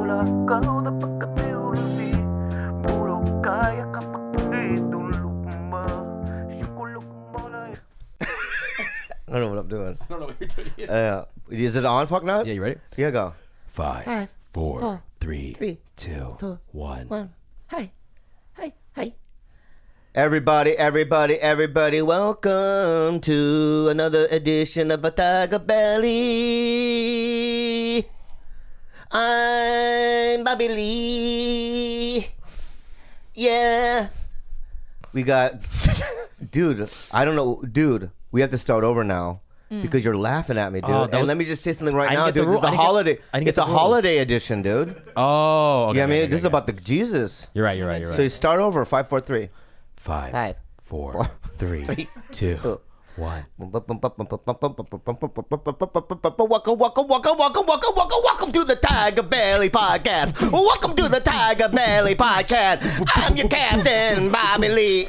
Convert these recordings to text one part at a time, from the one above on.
ikaw na pagkatiulbi. Puro kaya kapag tinulog mo. Sikulog mo na. I don't know what I'm doing. I don't know what you're doing. Is it on, Fuck Nut? Yeah, you ready? Yeah, go. 5, 4, 3, three, 2, 1. Hi. Everybody, welcome to another edition of A Tiger Belly. I'm Bobby Lee. Yeah. We got... Dude, I don't know. Dude, we have to start over now. Because you're laughing at me, dude. And let me just say something right now, dude. It's a holiday. It's a holiday edition, dude. Oh, okay. Yeah, I mean, this is about the Jesus. You're right. So you start over. 5, 4, 3. 5, 4, 3, 2, 1. Welcome to the Tiger Belly Podcast. Welcome to the Tiger Belly Podcast. I'm your captain, Bobby Lee.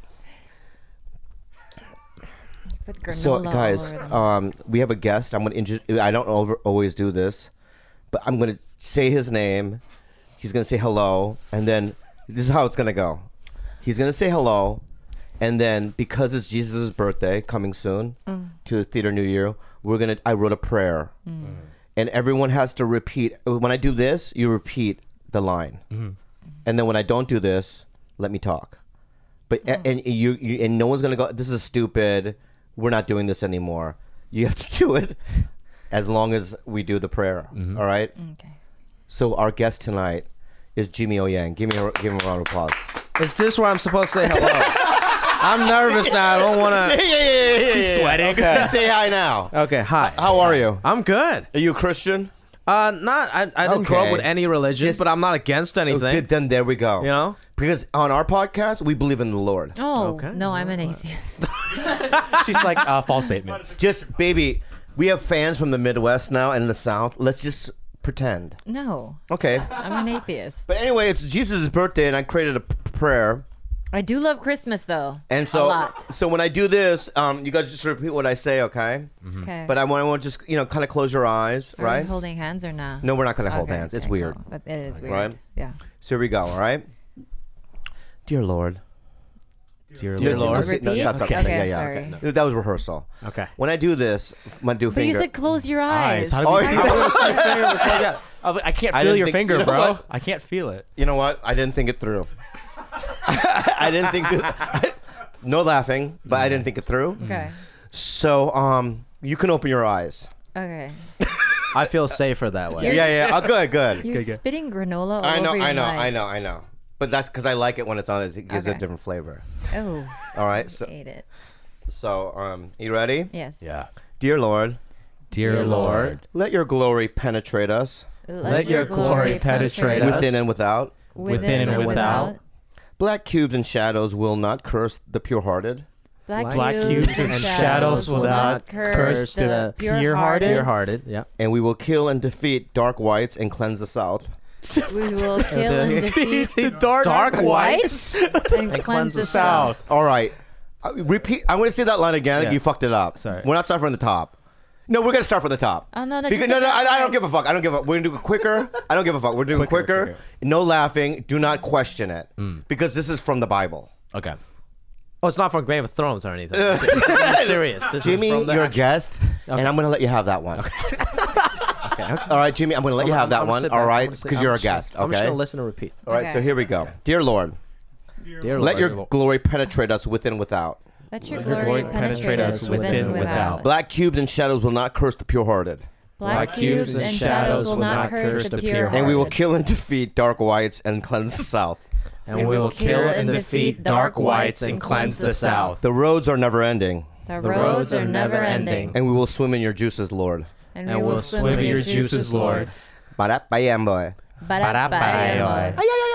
So, guys, we have a guest. I don't always do this, but I'm going to say his name. He's going to say hello, and then this is how it's going to go. He's going to say hello, and then because it's Jesus' birthday coming soon to Theater New Year, I wrote a prayer, and everyone has to repeat. When I do this, you repeat the line, and then when I don't do this, let me talk. But and no one's going to go, this is stupid. We're not doing this anymore. You have to do it as long as we do the prayer. All right? Okay. So our guest tonight is Jimmy O Yang. Give him a round of applause. Is this where I'm supposed to say hello? I'm nervous now. I don't want to. He's sweating. Okay. Say hi now. Okay, hi. How are you? I'm good. Are you a Christian? I didn't grow up with any religion, but I'm not against anything. Then there we go. You know? Because on our podcast, we believe in the Lord. Oh, Okay. no, I'm an atheist. She's like a false statement. Just, baby, we have fans from the Midwest now and the South. Let's just pretend. No, Okay. I'm an atheist. But anyway, it's Jesus' birthday, and I created a prayer. I do love Christmas, though. And so, a lot. so when I do this, you guys just repeat what I say, okay? Okay. But I want to just, kind of close your eyes, Are right? we holding hands or not? No, we're not going to hold Okay, hands. It's okay, weird. cool. But it is weird. Right? Yeah. So here we go, all right? Dear Lord. Dear No, Lord. no, Repeat? stop. Okay, Yeah. sorry. Okay. That was rehearsal. Okay. When I do this, I'm going to do But you finger. said close your eyes. How do Oh, we yeah. see that? I can't I feel didn't your think- finger, you know bro. what? I can't feel it. You know what? I didn't think it through. I didn't think this. No laughing, but I didn't think it through. Okay. So, you can open your eyes. Okay. I feel safer that way. You're- Yeah. Oh, good. You're spitting granola all I know. over your mic. I know. But that's because I like it when it's on. It gives a Okay. different flavor. Oh, All right. I So, ate it. You ready? Yes. Yeah. Dear Lord, Dear Lord, let your glory penetrate us let your glory penetrate us within and without. within and without. Black cubes and shadows will not curse the pure-hearted. Black cubes and shadows will not curse the pure-hearted. Pure-hearted, yeah. And we will kill and defeat dark whites and cleanse the south. We will kill and defeat Dark whites and cleanse cleanse the the south. All right. Repeat. I'm going to say that line again. Yeah. You fucked it up. Sorry. We're not starting from the top. No, we're going to start from the top. Oh, no, no, Because, just no, say I that don't give a fuck. I don't give a fuck. We're going to do it quicker. I don't give a fuck. We're doing Quicker, quicker. No laughing. Do not question it. Because this is from the Bible. Okay. Oh, it's not from Game of Thrones or anything. I'm serious. This Jimmy, is from the you're a actual- guest, and I'm going to let you have that one. Okay. All right, Jimmy, I'm going to let you have that I'm gonna one. sit All back. right? I'm gonna sit- Because I'm you're a just gonna- guest. I'm just Okay? going to listen and repeat. All right, Okay. so here we go. Dear Lord, Dear let Lord, your glory penetrate us within and without. Let your Let glory penetrate us within and without. Black cubes and shadows will not curse the pure-hearted. Black cubes and shadows will not curse the pure. And we will kill and defeat dark whites and cleanse the south. and we will kill and defeat dark whites and cleanse the south. The roads are never ending, The roads are never ending. and we will swim in your juices, Lord. And And we'll swim in your juices, Lord. Ba-da-ba-yam, boy. Ba-da-ba-ya-boy.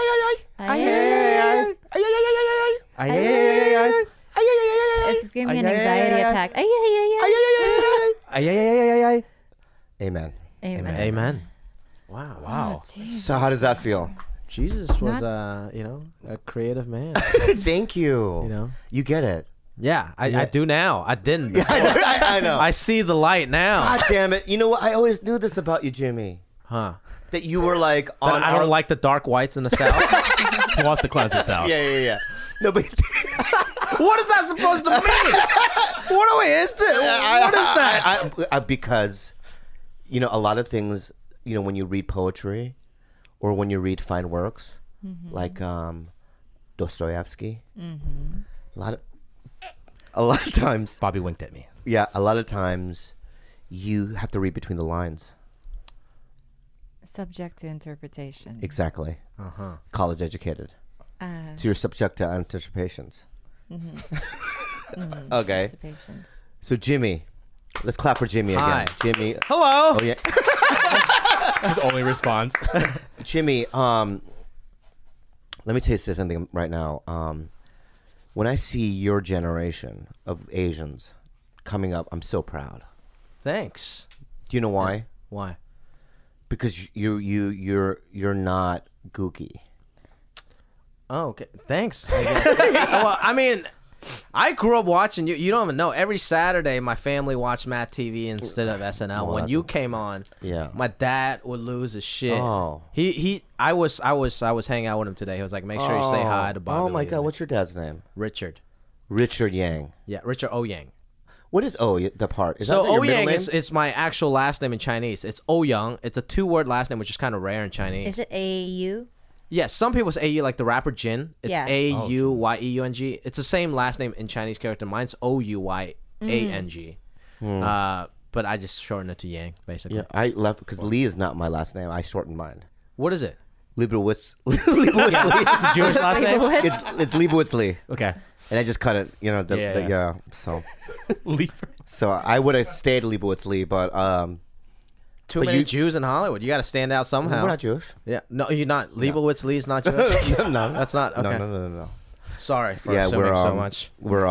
This is giving me an anxiety attack. Ay, ay, ay, ay. Amen. Amen. Amen. Wow. Wow. So how does that feel? Jesus was a creative man. Thank you. You know? You get it. Yeah, I do now. I didn't. I know. I see the light now. God damn it. You know what? I always knew this about you, Jimmy. Huh. That you were like But on. I don't like the dark whites in the South. He wants to cleanse this out. Yeah. No, but What is that supposed to mean? What is this? What is that? because, you know, a lot of things, you know, when you read poetry or when you read fine works, like Dostoevsky, a lot of times, Bobby winked at me. yeah, a lot of times you have to read between the lines. Subject to interpretation. Exactly. Uh-huh. College educated. So you're subject to anticipations. Okay. Anticipations. So Jimmy, let's clap for Jimmy again. Hi. Jimmy. Hello. Oh yeah. His only response. Jimmy, let me tell you something right now. When I see your generation of Asians coming up, I'm so proud. Thanks. Do you know why? Why? Because you're not gooky. Oh, okay. Thanks. I guess. Well, I mean, I grew up watching you. You don't even know. Every Saturday, my family watched Matt TV instead of SNL. Oh, when that's you came on, Yeah. my dad would lose his shit. Oh. I was hanging out with him today. He was like, make sure you say hi to Bobby. Oh my Lee. God, what's your dad's name? Richard. Richard Yang. Yeah, Richard O Yang. What is the part? Is So that your O middle Yang name? is my actual last name in Chinese. It's O Yang. It's a 2-word last name, which is kind of rare in Chinese. Is it AU? Yeah, some people say AU, like the rapper Jin. It's Yeah. AUYEUNG. It's the same last name in Chinese character. Mine's OUYANG. But I just shorten it to Yang, basically. Yeah, I left because Lee is not my last name. I shortened mine. What is it? Leibowitz. Leibowitz Lee. It's a Jewish last name. It's Leibowitz Lee, Okay. and I just cut it. You know, Yeah. Leave. So I would have stayed Leibowitz Lee, but Too But many you- Jews in Hollywood. You got to stand out somehow. we're not Jewish. Yeah. No, you're not. Leibowitz Lee's not Jewish. No, That's not. Okay. no. Sorry for Yeah, assuming we're so much. we're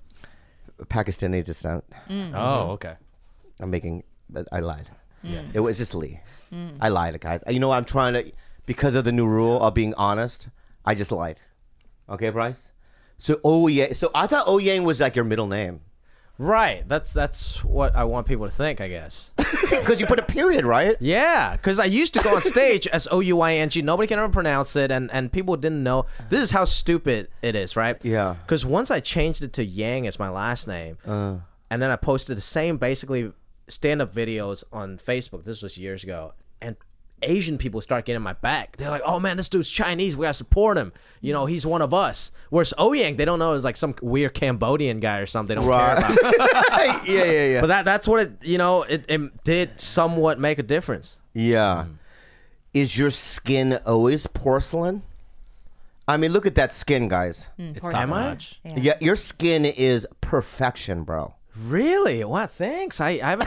Pakistani descent. Oh, okay. I'm making. I lied. It was just Lee. I lied, guys. You know what? I'm trying to, because of the new rule of being honest. I just lied. Okay, Bryce. So Yang. So I thought Yang was like your middle name Right. That's what I want people to think, I guess. because you put a period, right? Yeah, because I used to go on stage as OUYNG. Nobody can ever pronounce it, and people didn't know. This is how stupid it is, right? Yeah. Because once I changed it to Yang as my last name, and then I posted the same basically stand-up videos on Facebook. This was years ago, and Asian people start getting my back. They're like, "Oh man, this dude's Chinese. We gotta support him. You know, he's one of us." Whereas Yang, they don't know it's like some weird Cambodian guy or something. They don't care about. Yeah. But that's what it did somewhat make a difference. Yeah. Is your skin always porcelain? I mean, look at that skin, guys. It's Porcelain. top Am I? notch. Yeah, your skin is perfection, bro. Really? Wow, thanks. I haven't,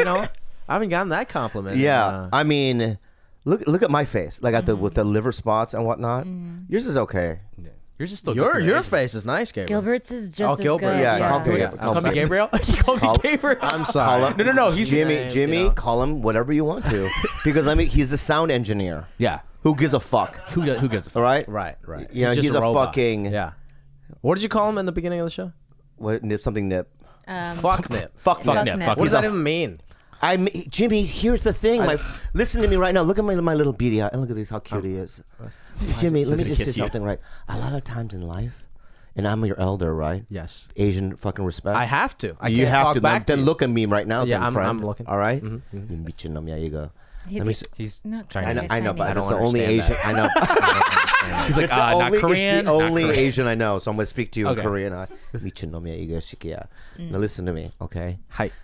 I haven't gotten that compliment. Yeah, I mean, look at my face, like at with the liver spots and whatnot. Yours is okay. Yeah. You're just still good for your Asian. face is nice, Gabriel. Gilbert's is just Gilbert. as good. Yeah, call Yeah. Gabriel. Call me Gabriel. You call me Gabriel. I'm sorry. No. He's Jimmy. Jimmy, you know. call him whatever you want to, because he's a sound engineer. Yeah. Who gives a fuck? Who gives a fuck? All right. Right. You know, just he's a robot. fucking Yeah. What did you call him in the beginning of the show? what? Nip something nip. Fuck nip. Fuck Fuck nip. nip. nip. Fuck What does nip. that even mean? Jimmy, here's the thing. Listen to me right now. Look at my little beady eye. And look at this, how cute he is. Jimmy, let me just say kiss you. something, right? A lot of times in life, and I'm your elder, right? Yes. Asian fucking respect. I have to. I You can't have talk to. back Then to you. look at me right now. Yeah, then, I'm friend. looking. All right? Mm-hmm. You meet your yeah, you go. Mm-hmm. He Let me did- see. He's Not Chinese. I know, but Chinese. it's don't the only understand Asian I know. He's like, It's the not only, Korean. It's the only not Korean. Asian I know, so I'm gonna speak to you Okay. in Korean. Meet your yeah, you go, shikia. Now listen to me, okay? Hi.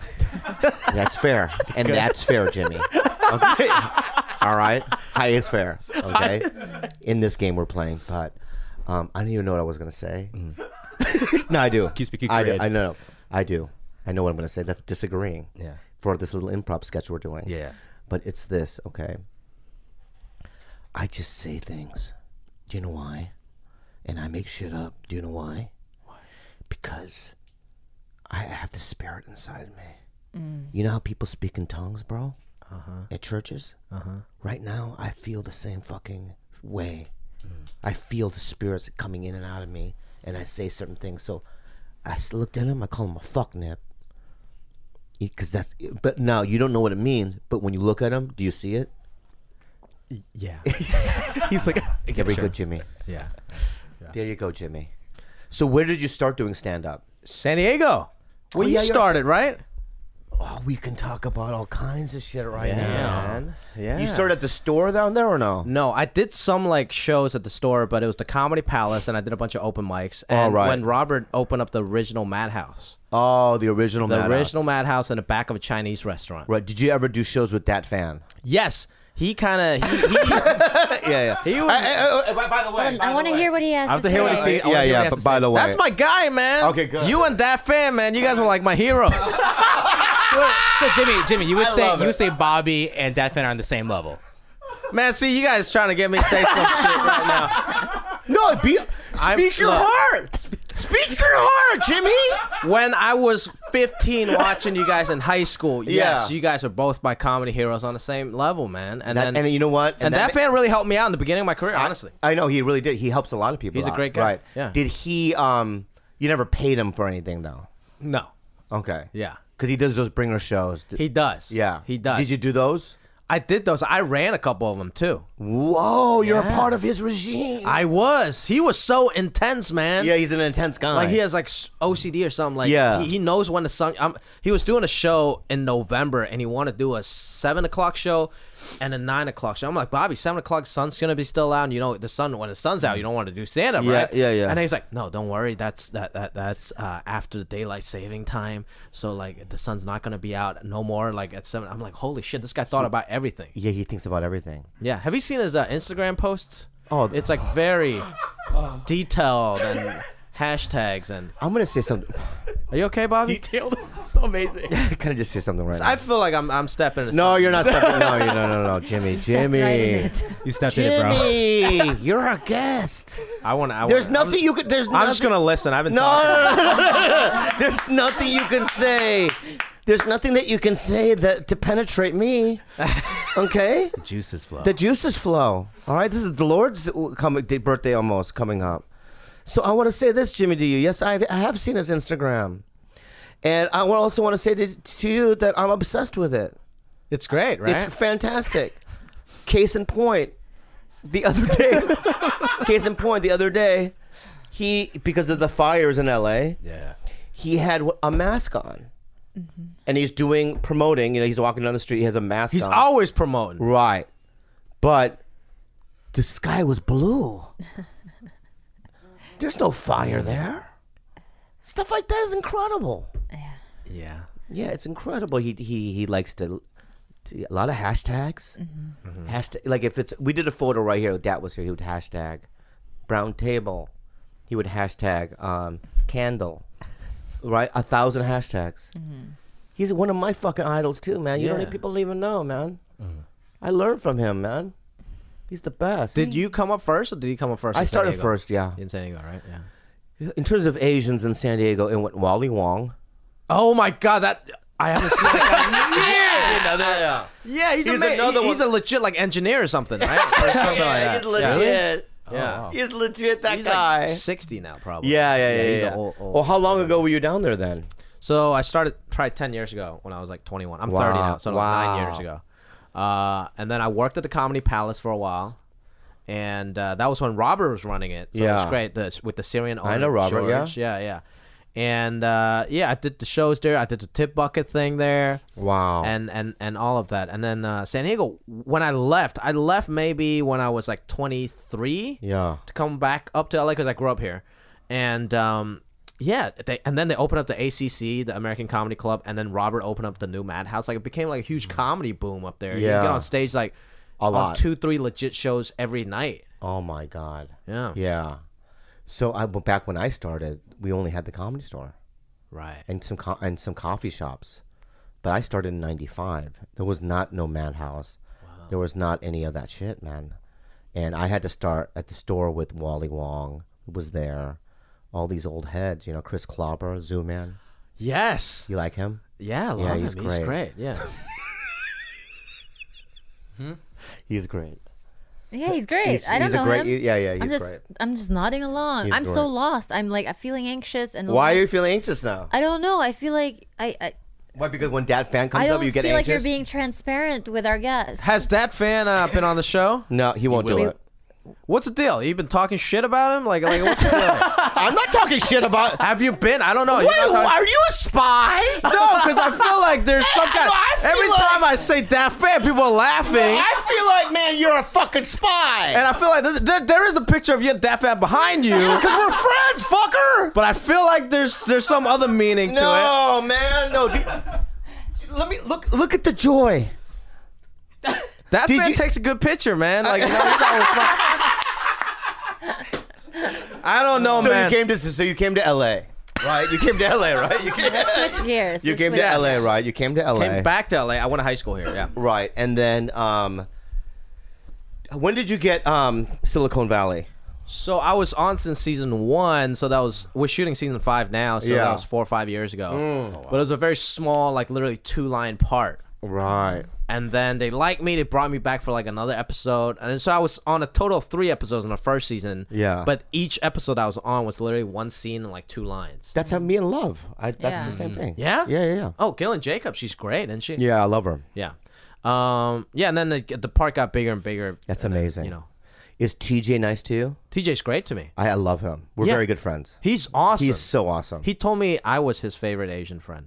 That's fair, and that's fair, Jimmy. Okay, all right. Hi is fair. Okay, in this game we're playing, but I don't even know what I was gonna say. No, I do. Keep speaking I do. Korean. I know. I do. I know what I'm gonna say. That's disagreeing. Yeah. For this little improv sketch we're doing. Yeah. But it's this, okay? I just say things. Do you know why? And I make shit up. Do you know why? Why? Because I have the spirit inside me. You know how people speak in tongues, bro? At churches? Right now, I feel the same fucking way. I feel the spirits coming in and out of me, and I say certain things. So I looked at him, I call him a fuck nip. Because but now you don't know what it means, but when you look at him, do you see it? Yeah. He's like, There we sure. go, Jimmy. Yeah. There you go, Jimmy. So where did you start doing stand-up? San Diego. Where you yeah, you're started, right? Oh, we can talk about all kinds of shit right Yeah, now. man. Yeah. You started at the store down there or no? No, I did some like shows at the store, but it was the Comedy Palace, and I did a bunch of open mics. And right. when Robert opened up the original Madhouse, Oh, the original Madhouse in the back of a Chinese restaurant. Right. Did you ever do shows with that fan? Yes, he kind of Yeah. he was. By the way, I want to hear what he has I have to to hear say. what he says. Yeah. But by the way, That's my guy, man. Okay, good. You and that fan, man. You guys were like my heroes. So Jimmy, you would love it. say Bobby and Dat Fan are on the same level. Man, see, you guys trying to get me to say some shit right now. no. Speak your look. heart. Speak your heart, Jimmy. When I was 15 watching you guys in high school, yes, Yeah. you guys are both my comedy heroes on the same level, man. And And you know what? and that fan really helped me out in the beginning of my career, honestly. I know he really did. He helps a lot of people. He's a out, great guy. Right. Yeah. Did he? You never paid him for anything though. No. Okay. Yeah. Because he does those bringer shows. He does. Yeah. He does. Did you do those? I did those. I ran a couple of them, too. Whoa, you're a Yeah. part of his regime. I was. He was so intense, man. Yeah, he's an intense guy. Like he has like OCD or something. Like Yeah. he knows when the sun. He was doing a show in November and he wanted to do a 7 o'clock show and a 9 o'clock show. I'm like, Bobby, 7 o'clock, sun's gonna be still out, and you know the sun when the sun's out, you don't want to do stand up, Yeah, right? yeah. And he's like, no, don't worry, that's after the daylight saving time, so like the sun's not gonna be out no more like at 7. I'm like, holy shit, this guy thought about everything. Yeah, he thinks about everything. Yeah, have you seen his Instagram posts? Oh, It's like very detailed and hashtags and. I'm gonna say something. Are you okay, Bobby? Detailed. So amazing. Can I just say something right now? I feel like I'm stepping into No, something. you're not stepping. No, Jimmy. Stepped right in it. You stepped in it, bro. Jimmy, you're a guest. There's nothing you could. There's I'm just gonna listen. I've been talking. No. There's nothing you can say. There's nothing that you can say that to penetrate me. Okay. Juices flow. The juices flow. All right. This is the Lord's birthday almost coming up. So I want to say this, Jimmy, to you. Yes, I have seen his Instagram. And I also want to say to you that I'm obsessed with it. It's great, right? It's fantastic. Case in point, the other day, he, because of the fires in LA, Yeah. he had a mask on. And he's promoting, he's walking down the street, he has a mask He's on. always promoting. Right. But the sky was blue. There's no fire there. Stuff like that is incredible. Yeah. Yeah, it's incredible. He likes to a lot of hashtags. Hashtag, like if it's, we did a photo right here. Dad was here. He would hashtag brown table. He would hashtag candle. Right, 1,000 hashtags. He's one of my fucking idols too, man. You don't Yeah. need people to even know, man. I learned from him, man. He's the best. Did you come up first, or did he come up first? I in San started Diego? first, yeah. In San Diego, right? Yeah. In terms of Asians in San Diego, it went Wally Wong. Oh my God, that I haven't seen that guy in years. Yeah, he's another He's a legit like engineer or something, right? Or something like that. He's legit. Yeah. He's legit. That He's guy. like 60 now, probably. Yeah. He's an old- Well, how long ago were you down there then? So I started probably 10 years ago when I was like 21. I'm 30 now, so like 9 years ago. And then I worked at the Comedy Palace for a while. And that was when Robert was running it. So it was great with the Syrian owner. I know Robert, George. Yeah. And I did the shows there. I did the tip bucket thing there. Wow. And all of that. And then San Diego, when I left maybe when I was like 23 Yeah. to come back up to LA because I grew up here. And then they opened up the ACC, the American Comedy Club, and then Robert opened up the new Madhouse. Like it became like a huge comedy boom up there. You Yeah. get on stage like A lot. 2-3 legit shows every night. Oh my God. Yeah. Yeah. So back when I started, we only had the Comedy Store Right. and some coffee shops. But I started in '95. There was no Madhouse. Wow. There was not any of that shit, man. And I had to start at the store with Wally Wong, who was there. All these old heads, Chris Clobber, Zoo Man. Yes. You like him? Yeah, I love he's him. He's great. great. Yeah. He's great. Yeah, he's great. I don't he's a know great, him. Yeah, he's I'm just, great. I'm just nodding along. He's I'm so great. lost. I'm like, I'm feeling anxious and Why are you feeling anxious now? I don't know. I feel like I Why? Because when Dat Fan comes I up, don't you get feel like anxious? you're being transparent with our guests. Has Dat Fan been on the show? No, he won't do will. it. What's the deal? You been talking shit about him? Like what's the deal? I'm not talking shit about. Have you been? I don't know. Wait, are you a spy? No, because I feel like there's some kind. I feel Every like- time I say Dat Fan, people are laughing. I feel like, man, you're a fucking spy. And I feel like there is a picture of you and Dat Fan behind you. Because we're friends, fucker. But I feel like there's some other meaning to it. No, man, no. Let me look at the joy. Dat Did Fan you- takes a good picture, man. Like, you know, he's always I don't know, man. So you came to L.A., right? You came to L.A., right? You came, Switch gears. you Let's came switch to L.A., gears. right? You came to L.A. Came back to LA. I went to high school here. Yeah. Right, and then when did you get Silicon Valley? So I was on since season 1. So we're shooting season 5 now. So Yeah. that was 4 or 5 years ago. But it was a very small, like literally 2-line part. Right. And then they liked me. They brought me back for like another episode. And so I was on a total of 3 episodes in the first season. Yeah. But each episode I was on was literally 1 scene and like 2 lines. That's how me and Love. That's Yeah. the same thing. Yeah? Yeah. Oh, Gillian Jacobs. She's great, isn't she? Yeah, I love her. Yeah. Yeah, and then the part got bigger and bigger. That's and then, amazing. you know, Is TJ nice to you? TJ's great to me. I love him. We're Yeah. very good friends. He's awesome. He's so awesome. He told me I was his favorite Asian friend.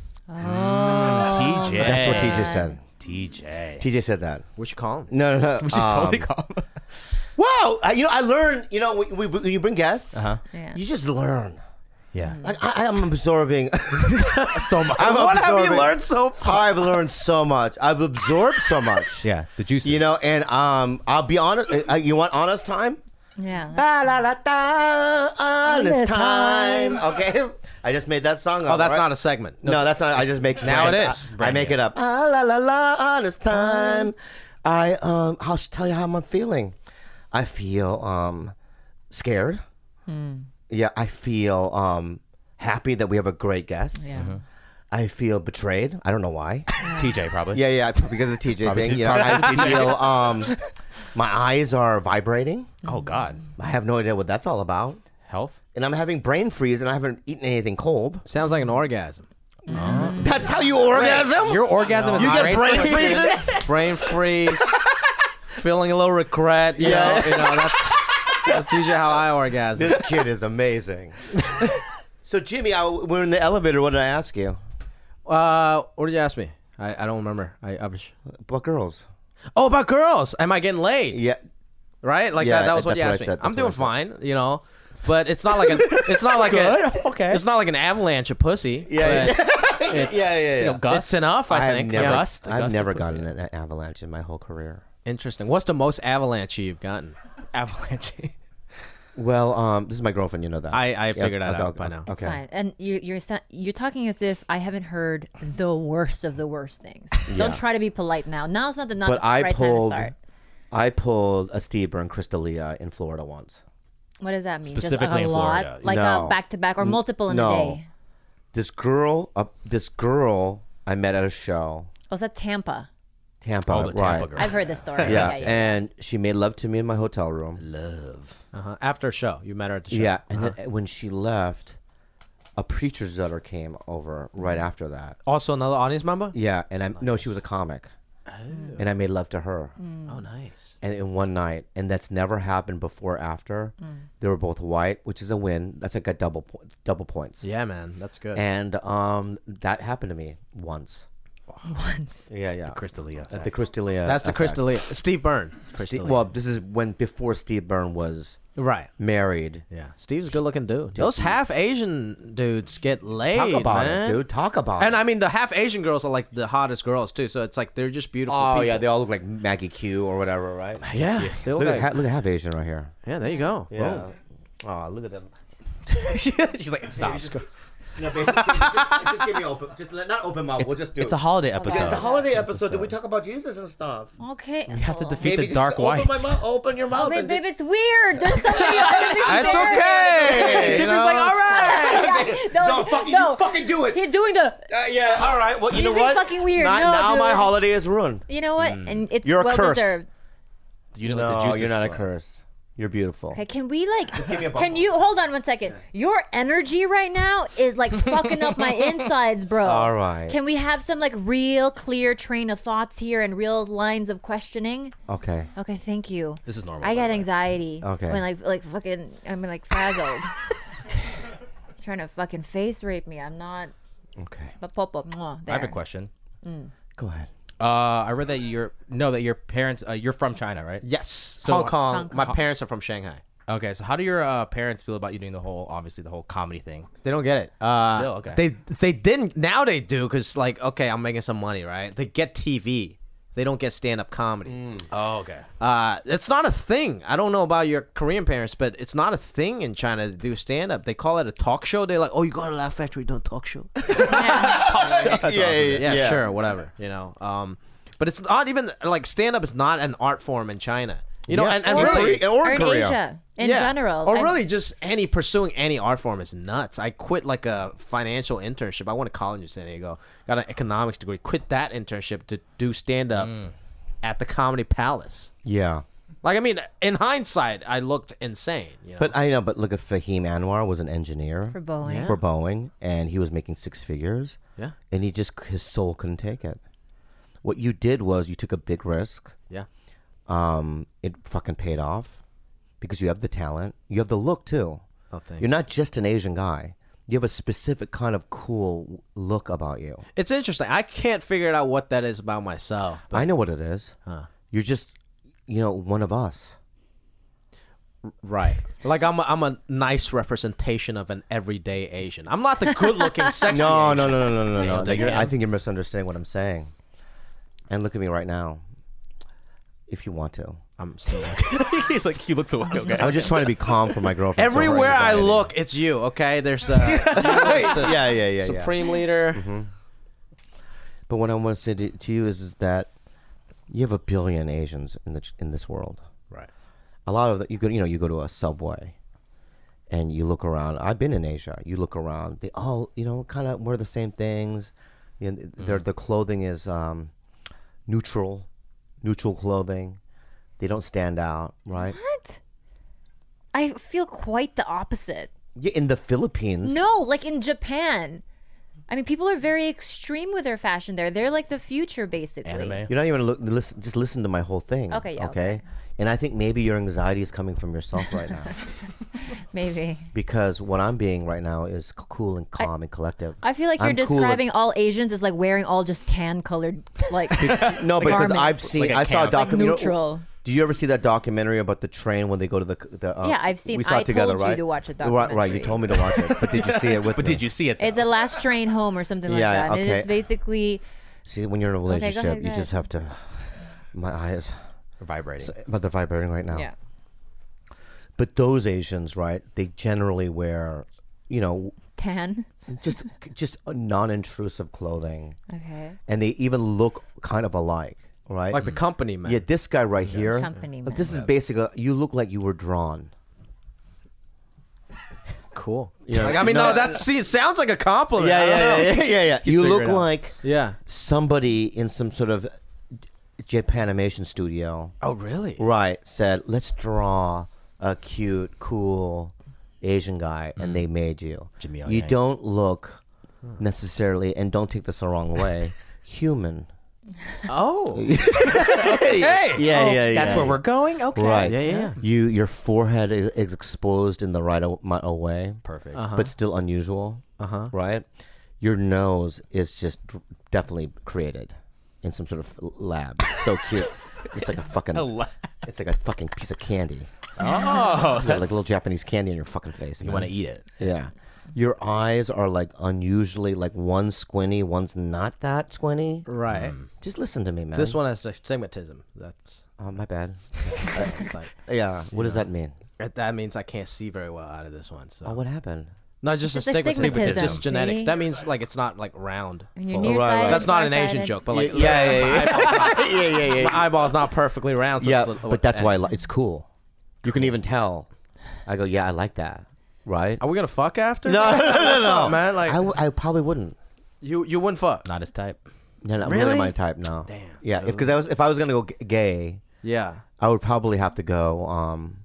TJ. That's what TJ said. TJ. TJ said that. We should call him. No. We should totally call him. Wow, I learned. When you bring guests, Yeah. you just learn. Yeah. Like I'm absorbing So much. What have you learned so far? I've learned so much. I've absorbed so much. Yeah. The juices. You know, and I'll be honest. You want honest time? Yeah. La la la da, honest time. Okay, I just made that song up. Oh, that's right? not a segment. No, that's not. I just make Now it sense. is. I make it up. Ah, la la la, honest time. I'll tell you how I'm feeling. I feel scared. Yeah, I feel happy that we have a great guest. Yeah. I feel betrayed. I don't know why. TJ probably. Yeah, because of the TJ Probably thing. T- You know, probably I feel my eyes are vibrating. Oh God. I have no idea what that's all about. Health. And I'm having brain freeze, and I haven't eaten anything cold. Sounds like an orgasm. That's how you orgasm? Your orgasm is You get brain freeze? freezes? Brain freeze. Feeling a little regret. You Yeah. know, that's usually how I orgasm. This kid is amazing. So, Jimmy, we're in the elevator. What did I ask you? What did you ask me? I don't remember. I was. About girls. Oh, about girls. Am I getting laid? Yeah. Right? Like Yeah, that was what that's you what I asked me. said. I'm That's doing what I said. fine, you know. But it's not like it's not like Okay. it's not like an avalanche of pussy. Yeah. but it's, Yeah. It's enough, I think. Never, Yeah. I've never of pussy. gotten an avalanche in my whole career. Interesting. What's the most avalanche you've gotten? Avalanche. Well, this is my girlfriend. You know that. I figured that okay, out okay, by now. Okay. It's fine. And you're talking as if I haven't heard the worst of the worst things. Yeah. Don't try to be polite now. Now's not the But right time to start. I pulled a Steve Byrne Crystalia in Florida once. What does that mean? Specifically Just in a lot? Florida. Like No. a back to back or multiple in no. a day? This girl I met at a show, Oh, is that Tampa? Tampa, Oh, the Tampa right? girl. I've heard this story. Yeah, and she made love to me in my hotel room. After a show, you met her at the show. Yeah, and then when she left, a preacher's daughter came over right after that. Also another audience member. Yeah, and no, she was a comic, and I made love to her. Oh, nice. And in one night, and that's never happened before or after. They were both white, which is a win. That's like a double points. Yeah, man, that's good. And that happened to me once. Once. Yeah. Crystalia. The Crystalia. That's the effect. Crystalia. Steve Byrne. Well, this is before Steve Byrne was Right. married. Yeah. Steve's a good looking dude. Those half Asian dudes get laid. Talk about man. it, dude. Talk about it. And I mean, the half Asian girls are like the hottest girls too. So it's like they're just beautiful. Oh people. yeah, they all look like Maggie Q or whatever, right? Yeah. They look Look like, at half Asian right here. yeah. There you go. Yeah. Oh, look at them. She's like, stop. No, just give me open. Just not open mouth. We'll just do It's a holiday Yeah, episode. it's a holiday episode. Did we talk about Jesus and stuff? Okay. We have to defeat Maybe the just dark open whites. my mouth. Open your mouth. Babe, it's weird. There's somebody else. That's okay. Jimmy's like, all right. No, you fucking do it. He's doing the. Yeah, all right. Well, you He's know being what? fucking weird. Not, No, now my dude. holiday is ruined. You know what? And it's You're a well curse. deserved. You didn't let the juices you're not a flow. curse. You're beautiful. Okay, can we like? give me a Can you hold on one second? Your energy right now is like fucking up my insides, bro. All right. Can we have some like real clear train of thoughts here and real lines of questioning? Okay. Okay, thank you. This is normal. I by get the way. anxiety. Okay. When like fucking I'm like frazzled. Trying to fucking face rape me. I'm not. Okay. I have a question. Go ahead. I read that your parents you're from China, right? Yes. So- Hong Kong. Hong Kong. My parents are from Shanghai. Okay, so how do your parents feel about you doing the whole comedy thing? They don't get it. Still, okay. They didn't. Now they do because like okay, I'm making some money, right? They get TV. They don't get stand-up comedy. Oh, okay. It's not a thing. I don't know about your Korean parents, but it's not a thing in China to do stand-up. They call it a talk show. They're like, oh, you got a Laugh Factory, don't talk show. Yeah, sure, whatever. You know, but it's not even like stand-up is not an art form in China. You know, Yeah. and Or really, or in Korea. Asia in yeah. general. or I'm- really just pursuing any art form is nuts. I quit like a financial internship. I went to college in San Diego, got an economics degree. Quit that internship to do stand-up at the Comedy Palace. Yeah. Like, I mean, in hindsight, I looked insane. You know? But I know. But look, at Fahim Anwar was an engineer for Boeing. for Boeing, and he was making 6 figures, yeah, and his soul couldn't take it. What you did was you took a big risk. yeah. It fucking paid off because you have the talent, you have the look too. Oh, thanks. You're not just an Asian guy. You have a specific kind of cool look about you. It's interesting. I can't figure out what that is about myself. But, I know what it is. You're just, one of us. right. Like I'm a nice representation of an everyday Asian. I'm not the good-looking, sexy No, Asian. no. Damn. I think you're misunderstanding what I'm saying. And look at me right now. If you want to. I'm still He's like, he looks away. Okay. I'm just trying to be calm for my girlfriend. so her everywhere I anxiety. look, it's you. Okay, there's Yeah. Supreme Leader. But what I want to say to you is that you have 1 billion Asians in this world. Right. A lot of you go to a Subway, and you look around. I've been in Asia. You look around. They all kind of wear the same things. Their clothing is neutral clothing. They don't stand out, right? What? I feel quite the opposite. Yeah, in the Philippines. No, like in Japan. I mean, people are very extreme with their fashion there. They're like the future, basically. Anime. You're not even listen. Just listen to my whole thing. Okay, yeah, Okay. okay. And I think maybe your anxiety is coming from yourself right now, Maybe. because what I'm being right now is cool and calm and collective. I feel like you're I'm cool as- describing all Asians as like wearing all just tan colored, like No, because garments. I've seen. Like a I saw a camp. like documentary. neutral. Did you ever see that documentary about the train when they go to the? Yeah, I've seen- We saw I it together, told you right? to watch the Right, you documentary. told me to watch it, but did you see it with? But me? did you see it? It's though? a last train home or something like Yeah, that. And okay. it's basically See, when you're in a go relationship, ahead, you go just have to. My eyes, vibrating. but they're vibrating right now. yeah. But those Asians, right? They generally wear, Tan. just a non-intrusive clothing, Okay. and they even look kind of alike, right? Like the company man. Yeah, this guy right here. Company But man. this is basically you look like you were drawn. Cool. Yeah. Like, I mean, no, sounds like a compliment. I don't know. Yeah. He's You figuring look it out. like Yeah. somebody in some sort of Japanimation studio, Oh, really? right? Said, let's draw a cute, cool Asian guy, and they made you. Jimmy O You Yang. don't look necessarily, and don't take this the wrong way, human. Oh. Yeah. That's where we're going. Okay. Right. Yeah. Your forehead is exposed in the right way, Perfect. but still unusual. Right. Your nose is just definitely created in some sort of lab. It's so cute. It's like a fucking. It's like a fucking piece of candy. Oh, You have like a little Japanese candy in your fucking face. you man. want to eat it? Yeah. Your eyes are like unusually like one's squinty, one's not that squinty. Right. Just listen to me, man. This one has astigmatism. That's Oh, my bad. it's like Yeah. What does that mean? that means I can't see very well out of this one. So Oh, what happened? not just Just astigmatism, astigmatism, just genetics. see? That means like it's not like round. And you're full. nearsighted, That's not an Asian farsighted. joke, but like Yeah. my eyeball's not perfectly round. So Yeah, but that's why it's cool. You can even tell. I go, yeah, I like that. Right? Are we gonna fuck after? No, What's up, man. Like I probably wouldn't. you wouldn't fuck. Not his type. No, not Really? really my type. No. Damn. Yeah, if I was gonna go gay, Yeah. I would probably have to go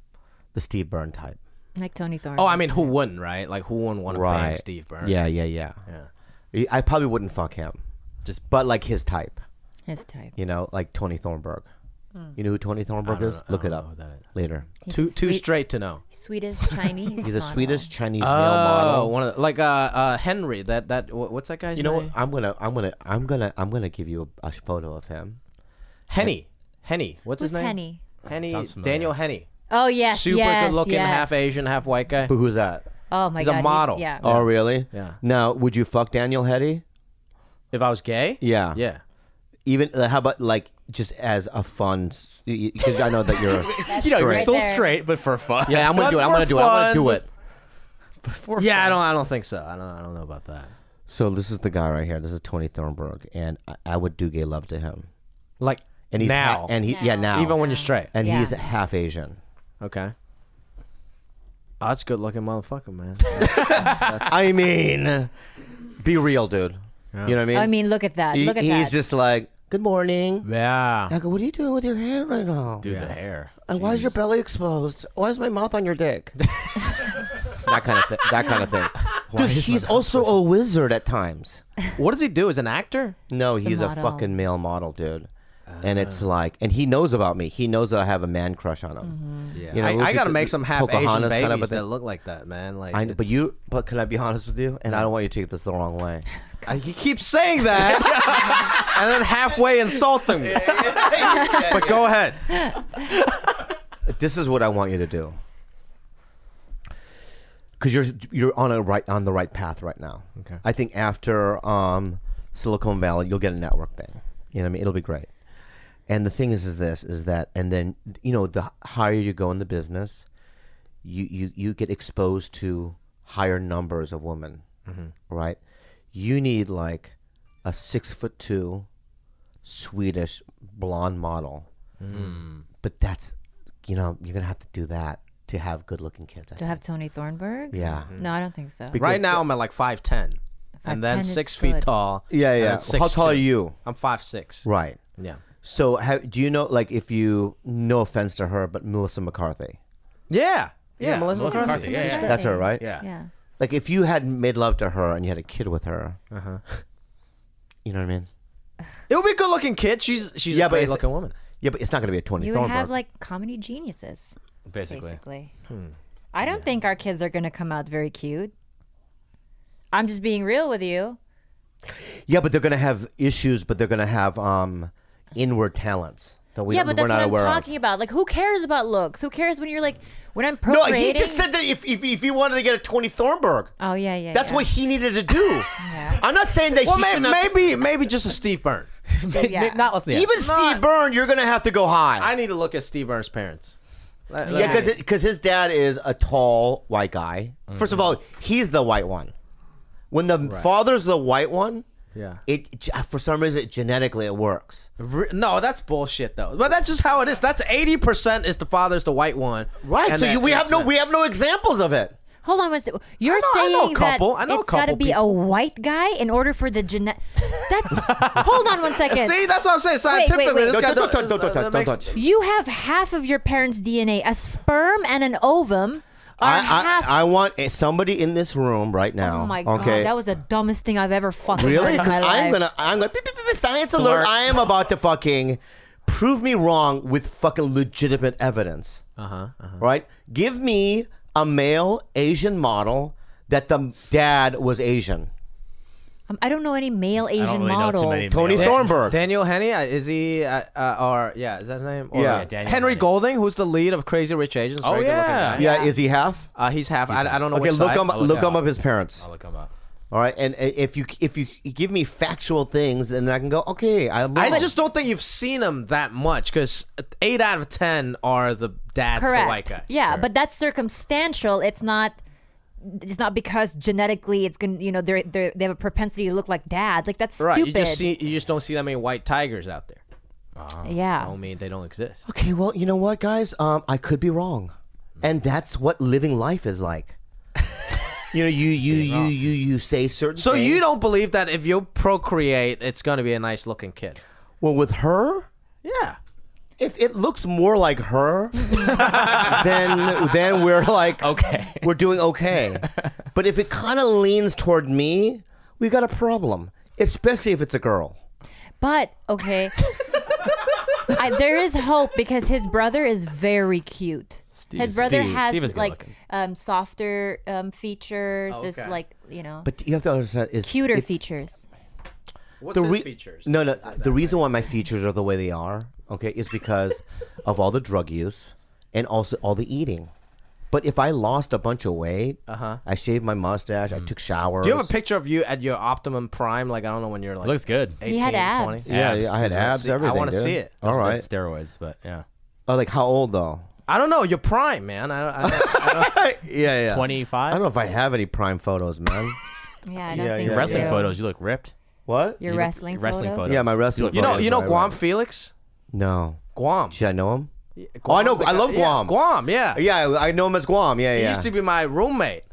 the Steve Byrne type. Like Tony Thorne. Oh, I mean, who wouldn't, right? Like, who wouldn't want to bang Steve Byrne? Yeah. I probably wouldn't fuck him, but like his type. His type. You know, like Tony Thornberg. You know who Tony Thornberg is? Look it up later. Too straight to know. Swedish Chinese. He's a Swedish Chinese male Oh, model. one of the, like Henry. What's that guy's You name? know what? I'm gonna give you a photo of him. Henny. What's Who's his name? Henny? Henny. Sounds familiar. Daniel Henny. Oh yes, Super good looking, half Asian, half white guy. But who's that? Oh my He's god, a model. Yeah. Oh, really? Yeah. Now, would you fuck Daniel Hetty? If I was gay? Yeah. Yeah. Even how about like just as a fun? Because I know that you're You know, you're straight. still there. straight, but for fun. Yeah, I'm gonna do it. I'm for gonna do it. I'm gonna fun. do it. Yeah, I don't think so. I don't know about that. So this is the guy right here. This is Tony Thornberg, and I would do gay love to him. Like And he's now. now Even when you're straight. and Yeah. he's half Asian. Okay. Oh, that's a good looking motherfucker, man. I mean, be real, dude. You know what I mean? I mean, look at that. Look at he's that. just like, good morning. Yeah. I go, what are you doing with your hair right now? Dude, the hair. And why is your belly exposed? Why is my mouth on your dick? that kind of thing. That kind of thing. Dude, he's also a wizard at times. What does he do? Is an actor? No, He's a he's a model. fucking male model, dude. And it's like, and he knows about me. He knows that I have a man crush on him. Yeah. You know, look I at gotta the- make some half Asian Pocahontas babies kind of a thing. that look like that, man. Like, I know, but can I be honest with you? And I don't want you to take this the wrong way. He keeps saying that, and then halfway insulting me. But go ahead. This is what I want you to do. Because you're on the right path right now. Okay. I think after Silicon Valley, you'll get a network thing. You know what I mean? It'll be great. And the thing is that, and then the higher you go in the business, you get exposed to higher numbers of women, right? You need like a 6'2" Swedish blonde model, but that's you're gonna have to do that to have good looking kids. I to think. have Tony Thornberg. Yeah. No, I don't think so. Because- Right now, I'm at like 5'10", and then 5'10" is 6 feet good. tall. Yeah, and yeah. then How tall 6'2". are you? I'm 5'6". Right. Yeah. So do you know, like, if you, no offense to her, but Melissa McCarthy? Yeah. Yeah, Melissa Melissa McCarthy. McCarthy, yeah, yeah. That's her, right? Yeah. Yeah. Like, if you had made love to her and you had a kid with her, you know what I mean? It would be a good looking kid. She's Yeah, a but great it's- looking woman. Yeah, but it's not going to be a Tony You Thornberg. would have like comedy geniuses, Basically. basically. I don't think our kids are going to come out very cute. I'm just being real with you. Yeah, but they're going to have issues, but they're going to have inward talents that Yeah, but we're that's not what I'm aware talking about. Like, who cares about looks? Who cares when you're like, when I'm of. No, procreating? he just said that if you wanted to get a Tony Thornberg, Oh yeah, yeah. that's yeah. what he needed to do. Yeah. I'm not saying that Well, he should not. maybe just a Steve Byrne. Yeah. Not let's Even Steve Byrne, you're going to have to go high. I need to look at Steve Byrne's parents. Yeah, because his dad is a tall white guy. First of all, he's the white one. When the father's the white one, Yeah. it for some reason genetically it works. No, that's bullshit though. But that's just how it is. That's 80% is the father's the white one. Right. And So that- we have that's no examples of it. Hold on one second. You're I know a saying couple. that I know a it's got to couple be a people. white guy in order for the genetic. That's. Hold on one second. See, that's what I'm saying. Scientifically, wait. this guy Don't that touch. makes- You have half of your parents' DNA. A sperm and an ovum are half. I want somebody in this room right now. Oh my god, okay? that was the dumbest thing I've ever fucking Really? heard in my Because life. I'm gonna beep, beep, beep, science alert. I am about to fucking prove me wrong with fucking legitimate evidence. Right? Give me a male Asian model that the dad was Asian. I don't know any male Asian really know too models. many Tony male- Thornberg. Daniel Henny, is he, or, yeah, is that his name? Or, Yeah. Daniel Henry Henny. Golding, who's the lead of Crazy Rich Asians. Oh, very good looking yeah. guy. Yeah, is he half? He's half. I don't know Okay, which look side. him up his parents. I'll look him up. All right, and if you give me factual things, then I can go. Okay, I just don't think you've seen him that much because 8 out of 10 are the dad's Correct. the white guy. Yeah, but that's circumstantial. It's not because genetically it's gonna. You know, they have a propensity to look like dad. Like that's Right. stupid. You just don't see that many white tigers out there. Yeah. I don't mean they don't exist. Okay, well, you know what, guys? I could be wrong, and that's what living life is like. You know, you say certain. So things. you don't believe that if you procreate, it's going to be a nice looking kid? Well, with her, Yeah. If it looks more like her, then we're like Okay. we're doing okay. But if it kind of leans toward me, we got a problem. Especially if it's a girl. But okay, there is hope because his brother is very cute. His brother has Steve is like good-looking. softer features. Oh, It's okay. like, you know, But you have to understand is cuter it's- features. What's The his re- features? No. The reason why my features are the way they are, okay, is because of all the drug use and also all the eating. But if I lost a bunch of weight, I shaved my mustache, I took showers. Do you have a picture of you at your optimum prime? Like, I don't know, when you're like Looks good. 18, He had abs. 20? Yeah, Abs I had is what abs, everything. I want to dude. see it. All right. Steroids, but yeah. Oh, like how old though? I don't know. Your prime, man. Yeah. 25. I don't know if I have any prime photos, man. Yeah, I don't Yeah, think yeah, Wrestling you. photos, you look ripped. What? Your You look- wrestling photos? Yeah, my wrestling. You know, photos, you know right, Guam right. Felix? No. Guam. Should I know him? Guam, I know- the I guy- love yeah, Guam. Guam, yeah. Yeah, I know him as Guam. Yeah, He yeah. used to be my roommate.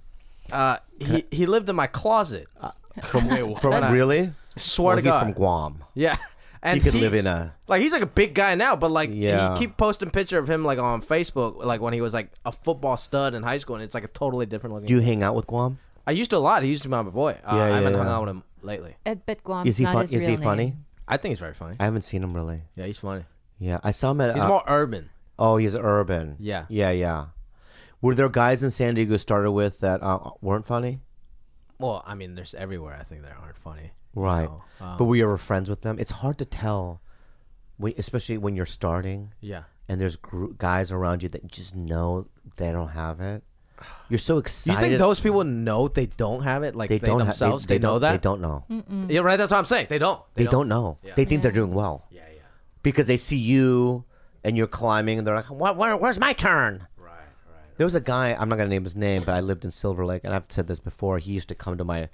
He lived in my closet. from When I- really? Swear to He's God. from Guam. Yeah. And He could live in a. like, he's like a big guy now, but like Yeah. he keep posting picture of him like on Facebook, like when he was like a football stud in high school, and it's like a totally different looking. Do you hang out with Guam? I used to a lot. He used to be my boy. Yeah, I haven't yeah, hung yeah. out with him lately. But Guam's Is he not fun? his Is real he funny? name. I think he's very funny. I haven't seen him really. Yeah, he's funny. Yeah, I saw him at. He's more urban. Oh, he's urban. Yeah. Yeah. Were there guys in San Diego started with that weren't funny? Well, I mean, there's everywhere. I think that aren't funny. Right. know, But were you ever friends with them? It's hard to tell, especially when you're starting Yeah. and there's guys around you that you just know they don't have it. You're so Do you excited. think those people know they don't have it? Like they, don't themselves, they know don't, that? They don't know. Yeah, right. That's what I'm saying. They don't. They don't know. Yeah. They think they're doing well Yeah, yeah. because they see you and you're climbing and they're like, where's my turn? Right, right. There was a guy, I'm not going to name his name, but I lived in Silver Lake, and I've said this before. He used to come to my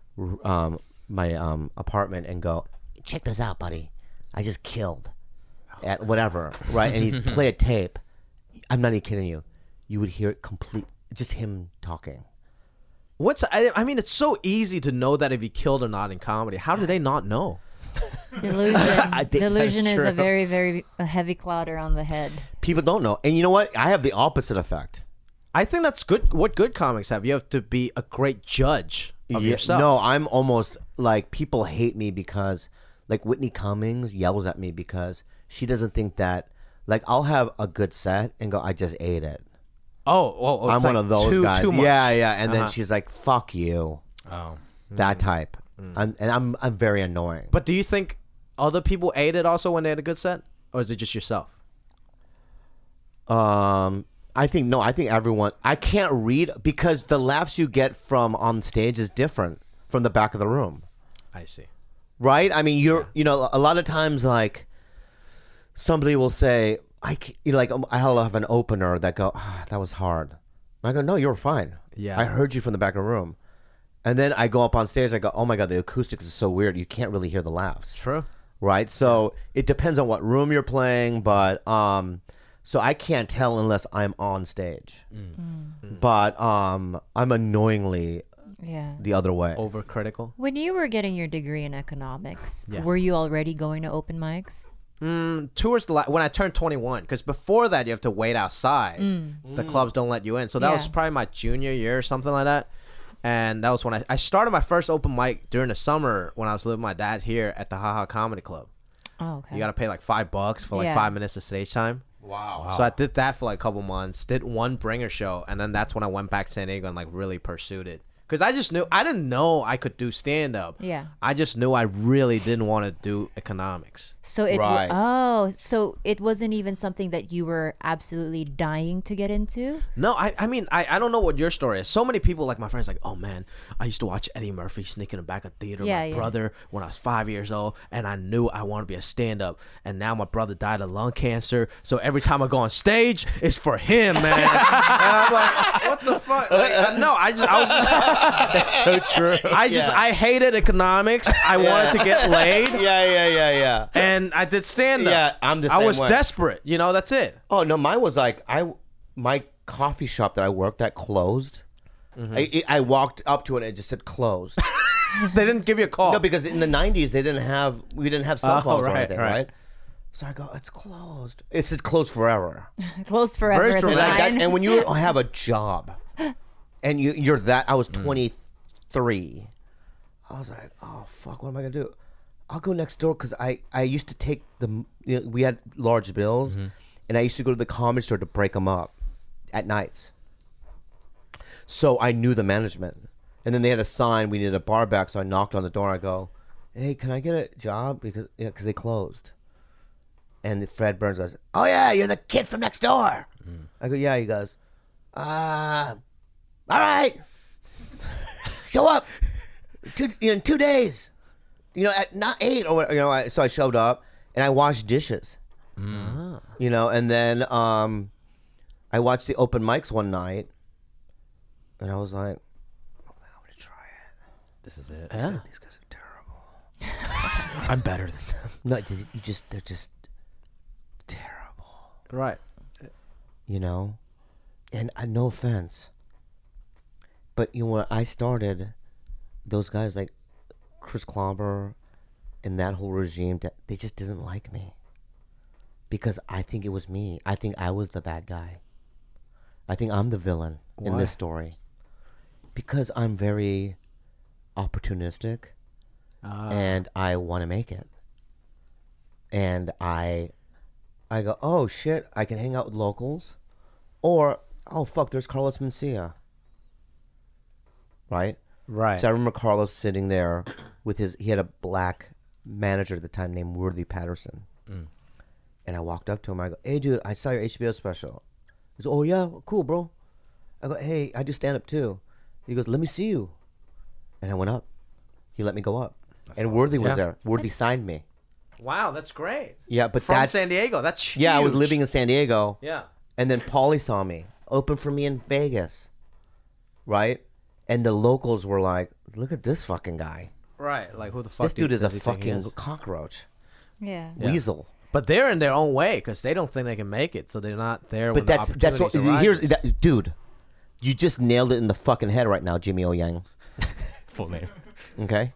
apartment and go, check this out, buddy. I just killed at whatever, right? And he'd play a tape. I'm not even kidding you. You would hear it complete, just him talking. I mean, it's so easy to know that if he killed or not in comedy. How do they not know? Delusion. I think Delusion that's is a true. very, very heavy cloud around the head. People don't know. And you know what? I have the opposite effect. I think that's good. What good comics have. You have to be a great judge of yourself. No, I'm almost like people hate me because like Whitney Cummings yells at me because she doesn't think that like I'll have a good set and go, I just ate it. Oh, I'm it's one like of those too, guys. Too much. Yeah. And then she's like, fuck you. Oh. That type. I'm very annoying. But do you think other people ate it also when they had a good set, or is it just yourself? I think everyone. I can't read because the laughs you get from on stage is different from the back of the room, I see. right? I mean, you know, a lot of times like somebody will say, I'll have an opener that go, that was hard. I go, no, you were fine. Yeah. I heard you from the back of the room, and then I go up on stage. I go, oh my god, the acoustics is so weird. You can't really hear the laughs. True. Right? So it depends on what room you're playing, but so I can't tell unless I'm on stage. But I'm annoyingly Yeah. the other way. Overcritical. When you were getting your degree in economics, Yeah. were you already going to open mics? Towards when I turned 21, because before that you have to wait outside. The clubs don't let you in. So that was Yeah. probably my junior year or something like that. And that was when I started my first open mic during the summer when I was living with my dad here at the Haha Comedy Club. Oh, okay. You got to pay like $5 for like Yeah. 5 minutes of stage time. Wow. So I did that for like a couple months, did one bringer show, and then that's when I went back to San Diego and like really pursued it. Because I didn't know I could do stand up. Yeah. I just knew I really didn't want to do economics. So it Right. so it wasn't even something that you were absolutely dying to get into? No, I mean, I don't know what your story is. So many people, like my friends, like, oh man, I used to watch Eddie Murphy sneak in the back of theater with Yeah, my yeah. brother when I was 5 years old, and I knew I wanted to be a stand-up. And now my brother died of lung cancer, so every time I go on stage, it's for him, man. And I'm like, what the fuck? Like, I was just, That's so true. I hated economics. I wanted to get laid, Yeah. and I did stand-up. Yeah, I'm the I same was way. desperate, that's it. Oh no, mine was like my coffee shop that I worked at closed. I walked up to it and it just said closed. They didn't give you a call. No, because in the 90s we didn't have cell Oh, phones or right, anything, right. right? So I go, it's closed. It's closed forever. Closed forever. Very Is a dramatic. Like that, sign. and when you have a job, and you're that, I was 23. I was like, oh fuck, what am I gonna do? I'll go next door because I used to take we had large bills, and I used to go to the comedy store to break them up at nights. So I knew the management, and then they had a sign we needed a bar back. So I knocked on the door. I go, hey, can I get a job because they closed. And Fred Burns goes, oh yeah, you're the kid from next door. I go, yeah. He goes, all right, show up in 2 days. At not 8 or so I showed up and I washed dishes. And then I watched the open mics one night, and I was like, I'm gonna try it. This is it. Yeah. These guys are terrible. I'm better than them. No, they're just terrible. Right. And no offense, but when I started, those guys like Chris Clobber and that whole regime, they just didn't like me because I think it was me. I think I was the bad guy. I think I'm the villain in this story because I'm very opportunistic and I want to make it. And I go, oh shit, I can hang out with locals, or oh fuck, there's Carlos Mencia. Right? Right. So I remember Carlos sitting there with he had a black manager at the time named Worthy Patterson. And I walked up to him. I go, hey dude, I saw your HBO special. He goes, oh yeah, cool bro. I go, hey, I do stand up too. He goes, let me see you. And I went up. He let me go up. And Worthy was there. Worthy signed me. Wow, that's great. Yeah, but From that's San Diego. That's huge. Yeah, I was living in San Diego. Yeah. And then Paulie saw me. Open for me in Vegas. Right? And the locals were like, look at this fucking guy. Right. Like, who the fuck This dude is a does he think he fucking is? cockroach. Yeah. Weasel. But they're in their own way because they don't think they can make it, so they're not there. But when that's what here's arises. dude. You just nailed it in the fucking head right now, Jimmy O Yang. Full name. Okay?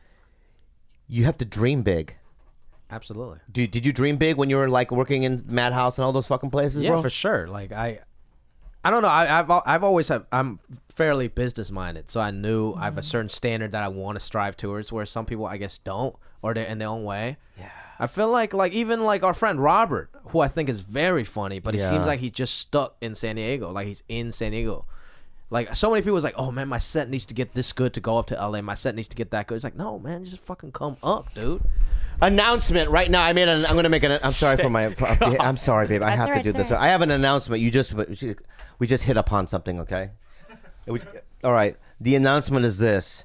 You have to dream big. Absolutely. Did you dream big when you were like working in Madhouse and all those fucking places, Yeah, bro? for sure. Like I don't know. I've always I'm fairly business minded, so I knew I have a certain standard that I want to strive towards. Where some people, I guess, don't, or they're in their own way. Yeah. I feel like even like our friend Robert, who I think is very funny, but he seems like he's just stuck in San Diego. Like he's in San Diego. Like so many people was like, oh man, my set needs to get this good to go up to LA. My set needs to get that good. It's like, no man, just fucking come up, dude. Announcement right now. I'm going to make an. I'm sorry for my. I'm sorry, babe. I That's have all to right, do it's this. all right. I have an announcement. We just hit upon something. Okay. All right. The announcement is this: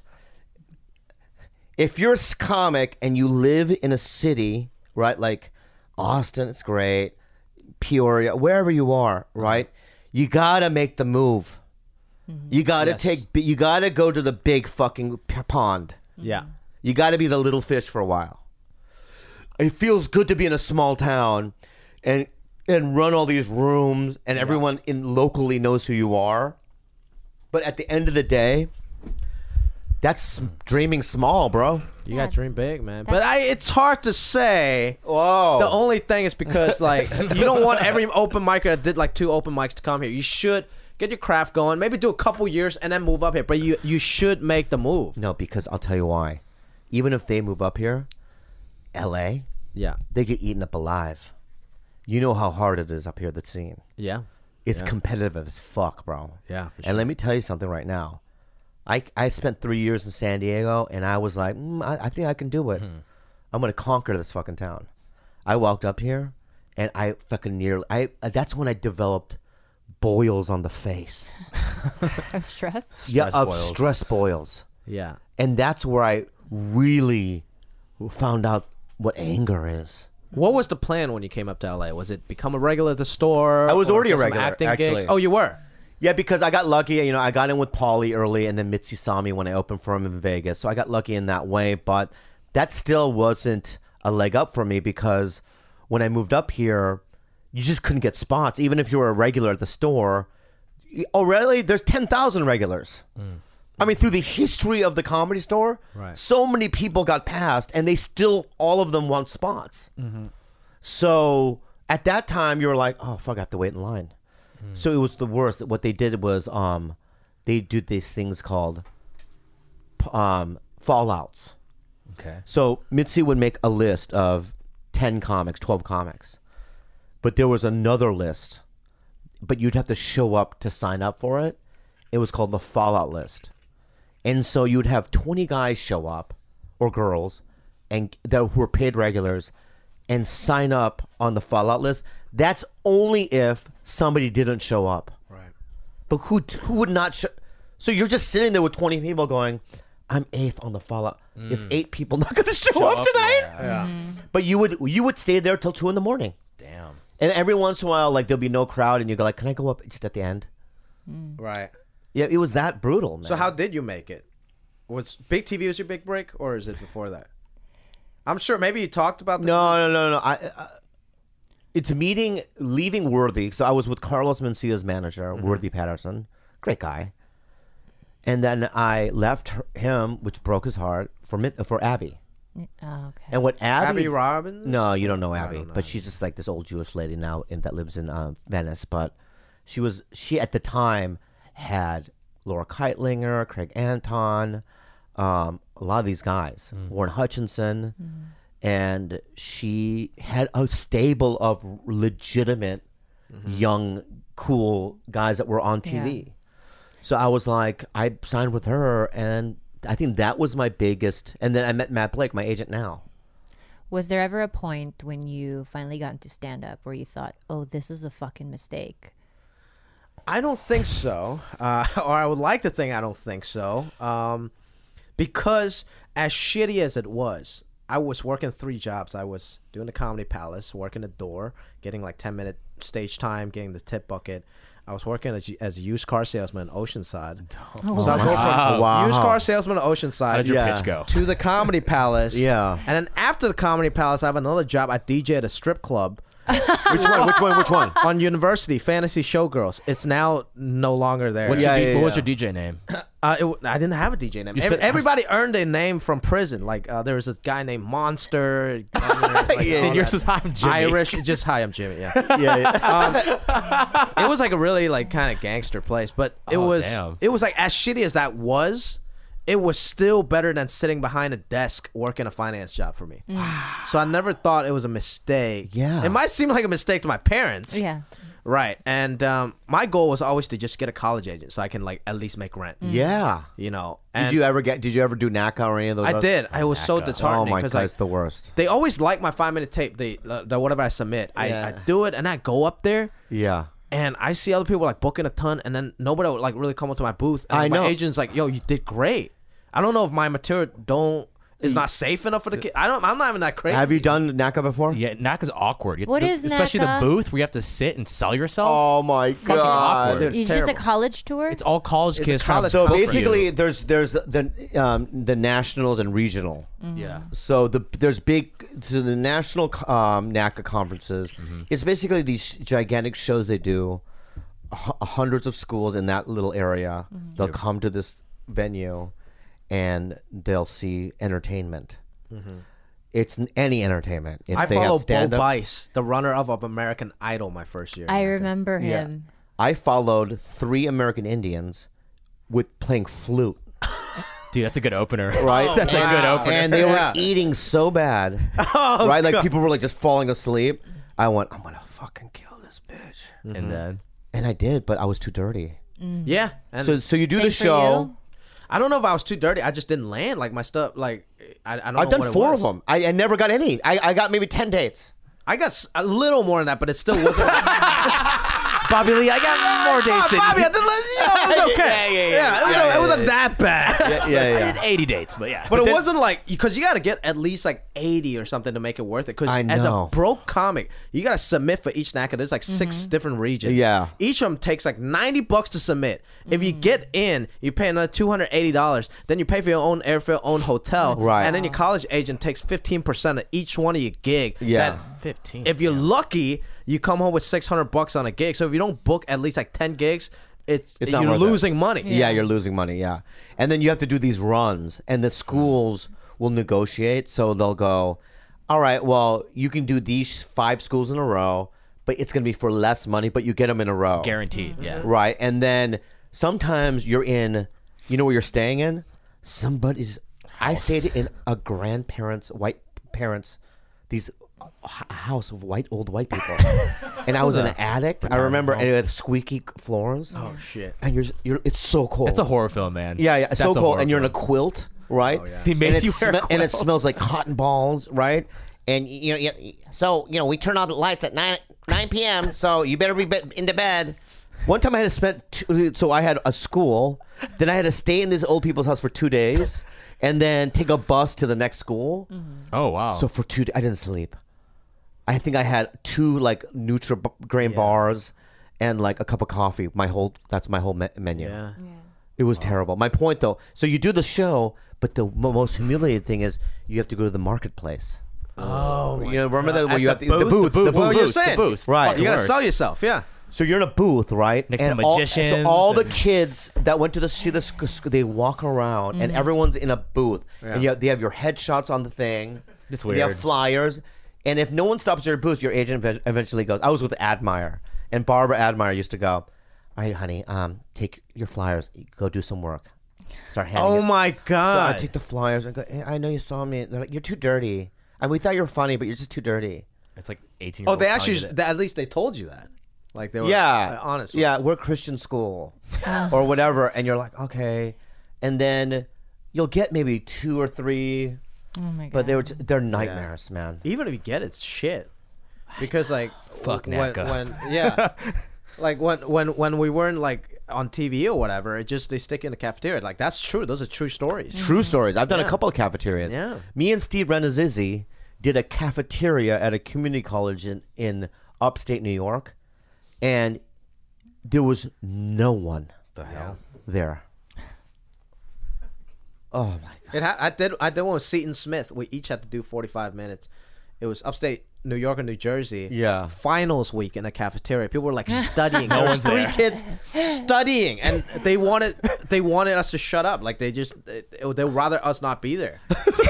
if you're a comic and you live in a city, right, like Austin, it's great, Peoria, wherever you are, right, you gotta make the move. You gotta You gotta go to the big fucking pond. Yeah. You got to be the little fish for a while. It feels good to be in a small town and run all these rooms and everyone locally knows who you are. But at the end of the day, that's dreaming small, bro. You got to dream big, man. But it's hard to say. Whoa. The only thing is because like you don't want every open micer that did like 2 open mics to come here. You should get your craft going, maybe do a couple years and then move up here. But you should make the move. No, because I'll tell you why. Even if they move up here, LA, they get eaten up alive. You know how hard it is up here, the scene. Yeah. It's competitive as fuck, bro. Yeah, for sure. And let me tell you something right now. I spent 3 years in San Diego, and I was like, I think I can do it. I'm going to conquer this fucking town. I walked up here, and I fucking that's when I developed boils on the face. I'm stressed. Stress boils. Yeah. And that's where I really found out what anger is. What was the plan when you came up to LA? Was it become a regular at the store? I was or already a get some regular, acting actually. gigs? Oh, you were? Yeah, because I got lucky. I got in with Paulie early, and then Mitzi saw me when I opened for him in Vegas. So I got lucky in that way. But that still wasn't a leg up for me because when I moved up here, you just couldn't get spots. Even if you were a regular at the store, already there's 10,000 regulars. I mean, through the history of the Comedy Store, so many people got passed, and they still, all of them want spots. So at that time, you were like, oh, fuck, I have to wait in line. So it was the worst. What they did was they do these things called fallouts. Okay. So Mitzi would make a list of 10 comics, 12 comics. But there was another list, but you'd have to show up to sign up for it. It was called the fallout list. And so you'd have 20 guys show up, or girls, and who were paid regulars, and sign up on the fallout list. That's only if somebody didn't show up. Right. But who would not show? So you're just sitting there with 20 people going, I'm 8th on the fallout. Is 8 people not going to show up tonight? Yeah. But you would stay there till 2 a.m. Damn. And every once in a while, like there'll be no crowd, and you go like, "Can I go up just at the end?" Right. Yeah, it was that brutal, man. So how did you make it? Was Big TV was your big break, or is it before that? I'm sure maybe you talked about this. No. It's leaving Worthy. So I was with Carlos Mencia's manager, Worthy Patterson, great guy. And then I left him, which broke his heart, for Abby. Oh, okay. And what Abby Robbins? No, you don't know Abby, don't know but she's just like this old Jewish lady now that lives in Venice. But she at the time had Laura Keitlinger, Craig Anton, a lot of these guys, Warren Hutchinson, and she had a stable of legitimate young, cool guys that were on TV. Yeah. So I was like, I signed with her, and I think that was my biggest. And then I met Matt Blake, my agent now. Was there ever a point when you finally got into stand-up where you thought, oh, this is a fucking mistake? I don't think so. Or I would like to think I don't think so. Because as shitty as it was, I was working 3 jobs. I was doing the Comedy Palace, working the door, getting like 10-minute stage time, getting the tip bucket. I was working as a used car salesman in Oceanside. So I go from used car salesman to Oceanside. How did your pitch go? To the Comedy Palace. Yeah. And then after the Comedy Palace, I have another job. I DJ at a strip club. Which one? On University, Fantasy Showgirls. It's now no longer there. What was your DJ name? I didn't have a DJ name. Everybody earned a name from prison. Like there was a guy named Monster. And yours is Hi, I'm Jimmy. Irish. Just Hi, I'm Jimmy. Yeah. It was like a really like kind of gangster place, but it was like as shitty as that was. It was still better than sitting behind a desk working a finance job for me. So I never thought it was a mistake. Yeah. It might seem like a mistake to my parents. Yeah. Right. And my goal was always to just get a college agent so I can like at least make rent. Yeah. You know. And Did you ever do NACA or any of those? I did. I was so disheartening. Oh my God, like, it's the worst. they always like my 5-minute tape. The whatever I submit. I do it and I go up there. Yeah. And I see other people like booking a ton, and then nobody would like really come up to my booth. And I know. My agent's like, "Yo, you did great." I don't know if my material is not safe enough for the kid. I'm not even that crazy. Have you done NACA before? Yeah, NACA's awkward. What is especially NACA? the booth where you have to sit and sell yourself. Oh my God. awkward. Dude, Is it's this a terrible. college tour? It's all college It's kids. a trying to college So book for basically, you. there's the nationals and regional. Yeah. So there's the national NACA conferences. It's basically these gigantic shows they do. Hundreds of schools in that little area. They'll come to this venue, and they'll see entertainment. It's any entertainment. If I they have followed Bo stand-up- Bice, the runner of American Idol, my first year. I remember him. I followed 3 American Indians with playing flute. Dude, that's a good opener. Right? That's a good opener. And they were eating so bad. Right? Like people were like just falling asleep. I went, I'm gonna fucking kill this bitch. And I did, but I was too dirty. Yeah. And So you do Same the for show. you? I don't know if I was too dirty. I just didn't land like my stuff. Like I don't know. I've done what it 4 was. of them. I never got any. I got maybe 10 dates. I got a little more than that, but it still wasn't. Bobby Lee, I got more dates than Bobby, you. I did, it was okay. It wasn't that bad. Yeah. 80 dates, but yeah. But it wasn't like, because you got to get at least like 80 or something to make it worth it. Because I as a know. broke comic, you got to submit for each NACA. There's like 6 different regions. Yeah. Each of them takes like $90 to submit. If you get in, you pay another $280. Then you pay for your own airfare, own hotel. Right. And then your college agent takes 15% of each one of your gig. Yeah. That 15. if you're lucky, you come home with $600 on a gig. So if you don't book at least like 10 gigs, It's not you're worth it. losing money. Yeah, you're losing money. Yeah. And then you have to do these runs, and the schools will negotiate. So they'll go, all right, well, you can do these 5 schools in a row, but it's going to be for less money, but you get them in a row. Guaranteed, yeah. Right. And then sometimes you're in, you know where you're staying in? Somebody's, I stayed in a grandparents, white parents, these a house of old white people. And I was in an attic. I remember, and it had squeaky floors. Oh shit! And you're it's so cold. It's a horror film, man. Yeah, yeah, That's so a cold, horror and you're in a film. quilt, right? Oh, yeah. He made and you wear a and it quilt. smells like cotton balls, right? And so we turn on the lights at 9 p.m. So you better be into bed. One time I had to so I had a school, then I had to stay in this old people's house for 2 days, and then take a bus to the next school. Oh wow. So for 2 days, I didn't sleep. I think I had 2 like Nutri-Grain bars and like a cup of coffee. That's my whole menu. Yeah. It was terrible. My point though, so you do the show, but the most humiliating thing is you have to go to the marketplace. Oh, You know, remember that where At you the have to, the booth? booth, The the booth. Well, booth. you're the saying. booth. Right. Fucking You gotta worse. sell yourself, yeah. So you're in a booth, right? Next to And all magicians all the and- kids that went to see the they walk around, and everyone's in a booth, and they have your headshots on the thing. It's They have weird. flyers, and if no one stops your booth, your agent eventually goes. I was with Admire, and Barbara Admire used to go. All right, honey, take your flyers, go do some work. Start handing. Oh it. my So I god! take the flyers and go. Hey, I know you saw me. They're like, you're too dirty. And we thought you were funny, but you're just too dirty. It's like 18. Oh, they actually at least they told you that. Like they were honest. with Yeah, we're Christian school or whatever, and you're like, okay, and then you'll get maybe 2 or 3, Oh my god. but they're nightmares, man. you. Even if you get it, it's shit. Because like Fuck when NACA. like when we weren't like on TV or whatever, they stick in the cafeteria. Like that's true. Those are true stories. True stories. I've done a Yeah. couple of cafeterias. Yeah. Me and Steve Renazizi did a cafeteria at a community college in upstate New York, and there was no one the hell. there. Oh my god. I did one with Seton Smith. We each had to do 45 minutes. It was upstate New York and New Jersey. Yeah. Finals week in a cafeteria. People were like studying. There was one's 3 there. kids studying, and they wanted us to shut up. Like they would rather us not be there.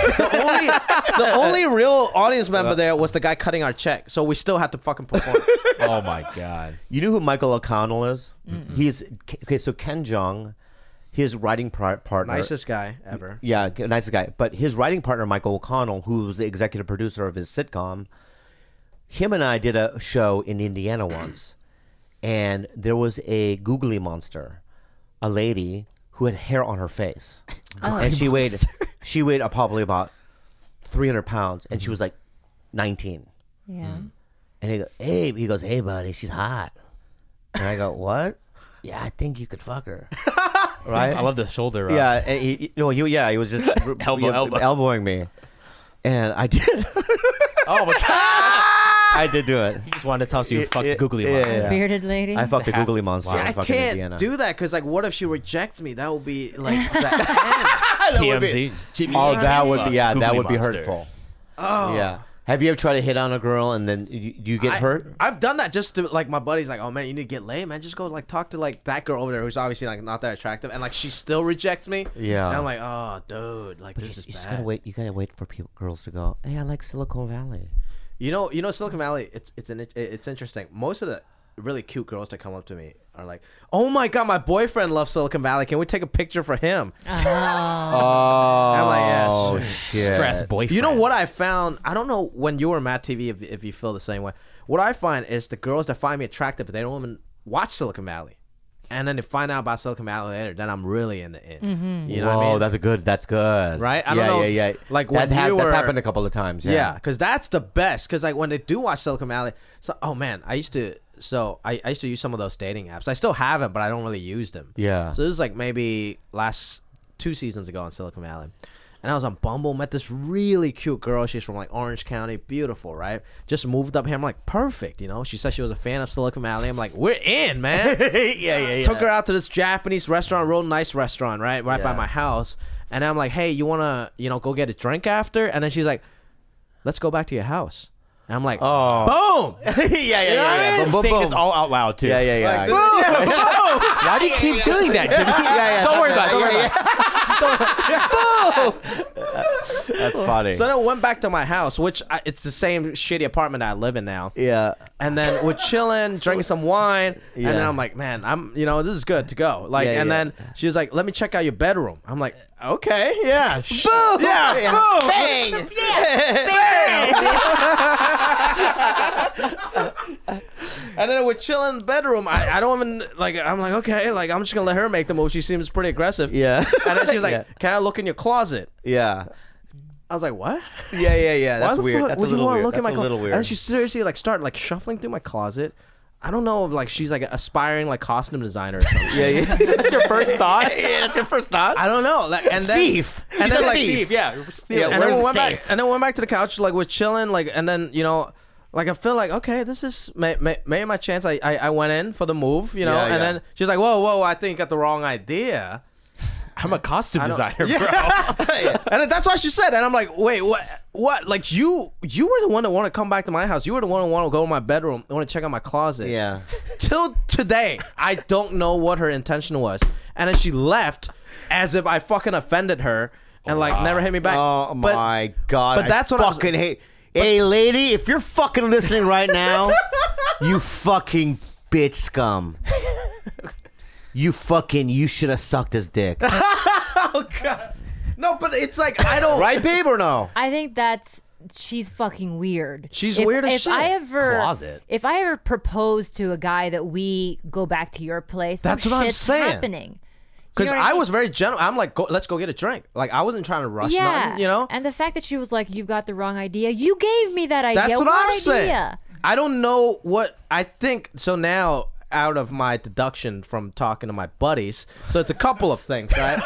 The only real audience member there was the guy cutting our check. So we still had to fucking perform. Oh my god. You know who Michael O'Connell is? He's okay. So Ken Jeong, his writing partner, Nicest guy ever. yeah, nicest guy. But his writing partner, Michael O'Connell, who was the executive producer of his sitcom, him and I did a show in Indiana once, and there was a googly monster, a lady who had hair on her face, and she weighed probably about 300 pounds, and she was like 19. yeah. And he goes, hey buddy, she's hot. And I go, what? Yeah, I think you could fuck her. Right? I love the shoulder. Yeah, and he was just elbowing me, and I did. Oh my god. I did do it. He just wanted to tell us you fucked the googly yeah, monster. yeah. Bearded lady. I fucked a googly monster. See, in I fucking can't Indiana. do that because, like, what if she rejects me? That would be like that. TMZ. Jimmy Oh, Yankee that would fucked be that googly would be monster. hurtful. Oh, Yeah. Have you ever tried to hit on a girl and then you get hurt? I've done that just to like my buddy's like, oh man, you need to get laid, man. Just go like talk to like that girl over there who's obviously like not that attractive, and like she still rejects me. Yeah. And I'm like, oh dude, like But this is you just bad. gotta wait. You gotta wait for girls to go. Hey, I like Silicon Valley. You know, Silicon Valley. It's interesting. Most of the really cute girls that come up to me are like, oh my god, my boyfriend loves Silicon Valley. Can we take a picture for him? Oh, I'm like, yeah, sure. shit. Stress boyfriend. You know what I found? I don't know when you were Matt TV if you feel the same way. What I find is the girls that find me attractive, they don't even watch Silicon Valley. And then they find out about Silicon Valley later, then I'm really in the in. You know what I mean? That's good. Right? I don't know if- Yeah. like, when you that's were- happened a couple of times. Yeah, because that's the best. Because like when they do watch Silicon Valley, so oh man, I used to use some of those dating apps. I still have it, but I don't really use them. Yeah. So this is like maybe last 2 seasons ago on Silicon Valley. And I was on Bumble, met this really cute girl. She's from like Orange County, beautiful, right? Just moved up here. I'm like, perfect, you know? She said she was a fan of Silicon Valley. I'm like, we're in, man. yeah. Took her out to this Japanese restaurant, real nice restaurant, right by Yeah. my house. And I'm like, hey, you want to, go get a drink after? And then she's like, let's go back to your house. And I'm like, Oh. boom. yeah. He's saying this all out loud too. Yeah. Like, Why do you keep doing that, Jimmy? Don't worry about it. Don't worry about it. That's funny. So then I went back to my house, which it's the same shitty apartment I live in now. Yeah. And then we're chilling, drinking some wine, Yeah. and then I'm like, man, this is good to go. Like, Yeah, and yeah. then she was like, let me check out your bedroom. I'm like, okay, yeah, Boom! yeah, boom, Bang! And then we're chilling in the bedroom. I don't even like. I'm like, okay, like I'm just gonna let her make the move. She seems pretty aggressive. Yeah. And then she was like, Yeah. can I look in your closet? Yeah. I was like, what? Yeah. Why That's the weird. fuck That's a would you little wanna weird. look in That's my a little weird. And she seriously like started like shuffling through my closet. I don't know if like she's like an aspiring like costume designer or something. Yeah. That's your first thought? Yeah, that's your first thought. I don't know. Like, and then Thief. And She's then a like thief. Yeah. Yeah, and where's then we the went back. safe? And then we went back to the couch. Like we're chilling. Like and then like I feel like okay, this is maybe my chance. I went in for the move. Yeah, and yeah. then she's like, whoa, I think you got the wrong idea. I'm a costume designer, bro. And then that's what she said. And I'm like, wait, what? Like you were the one that wanted to come back to my house. You were the one that wanted to go to my bedroom. Want to check out my closet. Yeah. Till today, I don't know what her intention was. And then she left as if I fucking offended her and like never hit me back. Oh But- my god! but that's what I was- fucking hate. Hey, lady, if you're fucking listening right now, you fucking bitch scum. You should have sucked his dick. Oh god. No, but it's like I don't. Right, babe, or no? I think she's fucking weird. She's weird as shit. Closet. If I ever propose to a guy that we go back to your place, That's some what I'm shit's saying. happening. Because You know what I mean? was very gentle. I'm like, let's go get a drink. Like I wasn't trying to rush Yeah, nothing, And the fact that she was like, "You've got the wrong idea." You gave me that idea. That's what I'm idea? saying. I don't know what I think. So now, out of my deduction from talking to my buddies, so it's a couple of things, right?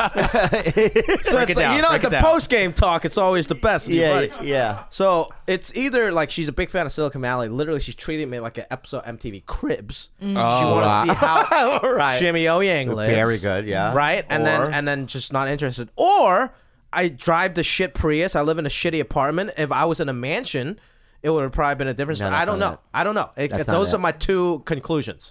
So it's like, break it the down. post game talk. It's always the best. With your buddies. Yeah. So it's either like she's a big fan of Silicon Valley. Literally, she's treating me like an episode of MTV Cribs. She want to see how All right. Jimmy O Yang lives. Very good, yeah. Right, and Or- then just not interested. Or I drive the shit Prius. I live in a shitty apartment. If I was in a mansion, it would have probably been a different story. that's I don't not know. it. I don't know. That's not Those it. are my two conclusions.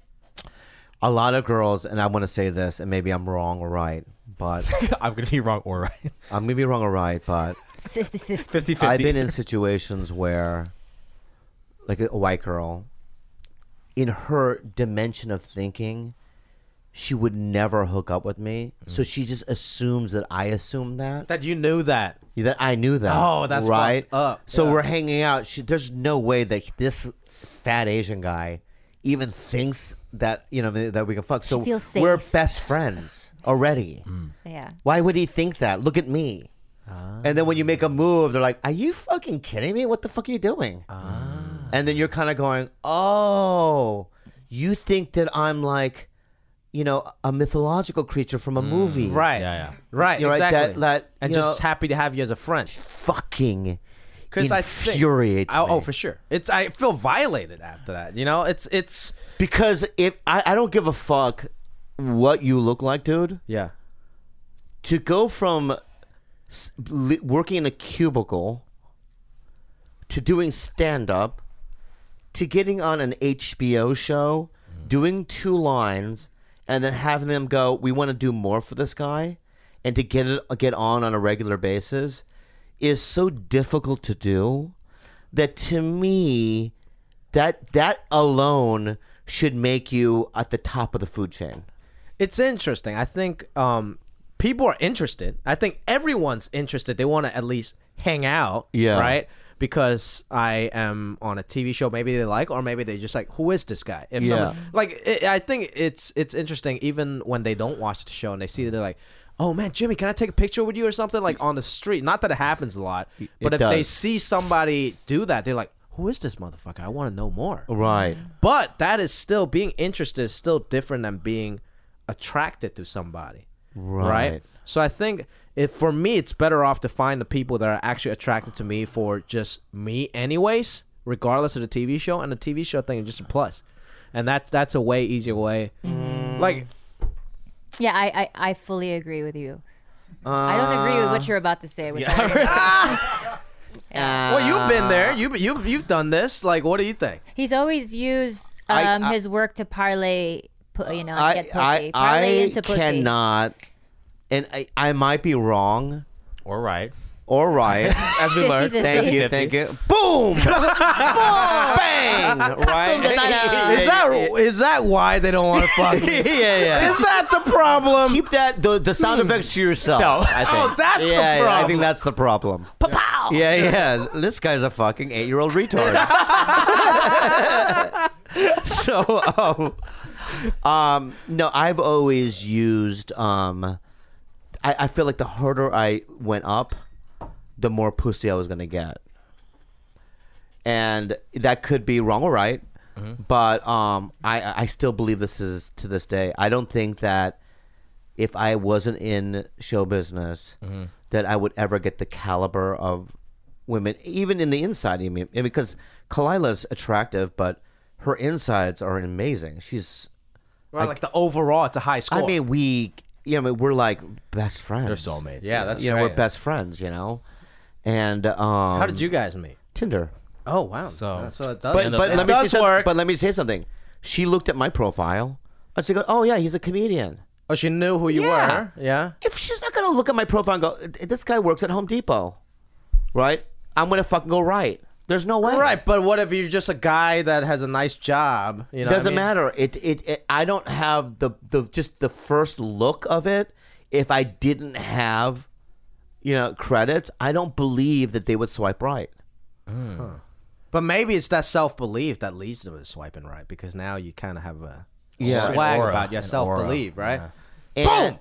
A lot of girls, and I want to say this, and maybe I'm wrong or right, but I'm going to be wrong or right. I'm gonna be wrong or right, but 50-50. 50-50. I've been in situations where, like a white girl, in her dimension of thinking, she would never hook up with me. So she just assumes that I assume that. That you knew that. That I knew that. Oh, that's right. fucked up. So Yeah. we're hanging out. There's no way that this fat Asian guy even thinks that that we can fuck. So feels we're safe. best friends already. Yeah. Why would he think that? Look at me. And then when you make a move, they're like, "Are you fucking kidding me? What the fuck are you doing?" And then you're kind of going, "Oh, you think that I'm like, a mythological creature from a movie, Right. Yeah. Right. You're right, exactly. that and you just know- happy to have you as a friend. Fucking Because I think, infuriates me. oh, for sure. I feel violated after that. It's Because if I don't give a fuck what you look like, dude. yeah. To go from working in a cubicle to doing stand-up to getting on an HBO show, doing 2 lines, and then having them go, "We want to do more for this guy," and to get on a regular basis is so difficult to do that, to me, that alone should make you at the top of the food chain. It's interesting. I think people are interested. I think everyone's interested. They want to at least hang out. Yeah. Right? Because I am on a TV show maybe they like, or maybe they just like, who is this guy? If Yeah. I think it's interesting even when they don't watch the show and they see that they're like, oh man, Jimmy, can I take a picture with you or something, like on the street? Not that it happens a lot, but It if they does. see somebody do that, they're like, who is this motherfucker? I want to know more. Right. But that is still, being interested is still different than being attracted to somebody. Right. So I think for me, it's better off to find the people that are actually attracted to me for just me anyways, regardless of the TV show. And the TV show thing is just a plus. And that's a way easier way. Like, Yeah, I fully agree with you. I don't agree with what you're about to say. Which well, you've been there. You've done this. Like, what do you think? He's always used I- his work to parlay, get pussy. I Parlay into pussy. cannot, and I might be wrong, Or right. or right. As we learned. 50-50. Thank you. Boom! Bang! Right? Is that why they don't want to fuck me? yeah. Is that the problem? Keep that the sound effects to yourself. No. I think. Oh, that's the Yeah, I problem. think that's the problem. Pow! Yeah. This guy's a fucking 8-year-old retard. So, no, I've always used. I feel like the harder I went up, the more pussy I was gonna get, and that could be wrong or right. But I still believe this is to this day. I don't think that if I wasn't in show business, that I would ever get the caliber of women, even in the inside. I mean, because Kalila's attractive, but her insides are amazing. She's Right, like the overall, it's a high score. I mean, we're like best friends. They're soulmates. Yeah, that's we're great. best friends. And How did you guys meet? Tinder? Oh wow. So it does. But let me say something. work. But let me say something. She looked at my profile. And she goes, "Oh yeah, he's a comedian." Oh, she knew who you Yeah. were. Yeah. If she's not gonna look at my profile and go, "This guy works at Home Depot," right? I'm gonna fucking go right. There's no way. Right, but what if you're just a guy that has a nice job? You know, Doesn't matter. It I don't have the just the first look of it. If I didn't have, credits, I don't believe that they would swipe right. But maybe it's that self-belief that leads to swiping right, because now you kind of have a Yeah. swag An aura, about your an self-belief, right? And,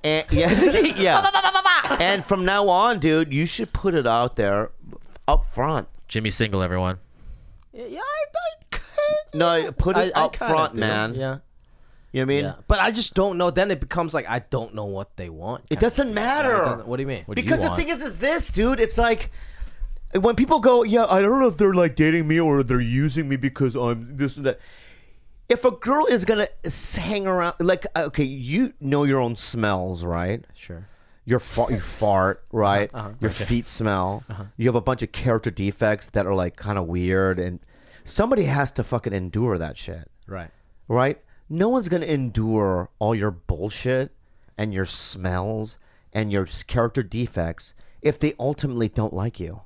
yeah. And from now on, dude, you should put it out there up front. Jimmy's single, everyone. Yeah, No, put it I up kind of front, do. man. Yeah. You know what I mean? Yeah. But I just don't know. Then it becomes like I don't know what they want. It doesn't matter. What do you mean? What do you Because the want? thing is this, dude. It's like when people go, "Yeah, I don't know if they're like dating me or they're using me because I'm this and that." If a girl is gonna hang around, like, okay, you know your own smells, right? Sure. You fart, right? Your feet smell. You have a bunch of character defects that are like kind of weird, and somebody has to fucking endure that shit, Right. right? No one's gonna endure all your bullshit and your smells and your character defects if they ultimately don't like you,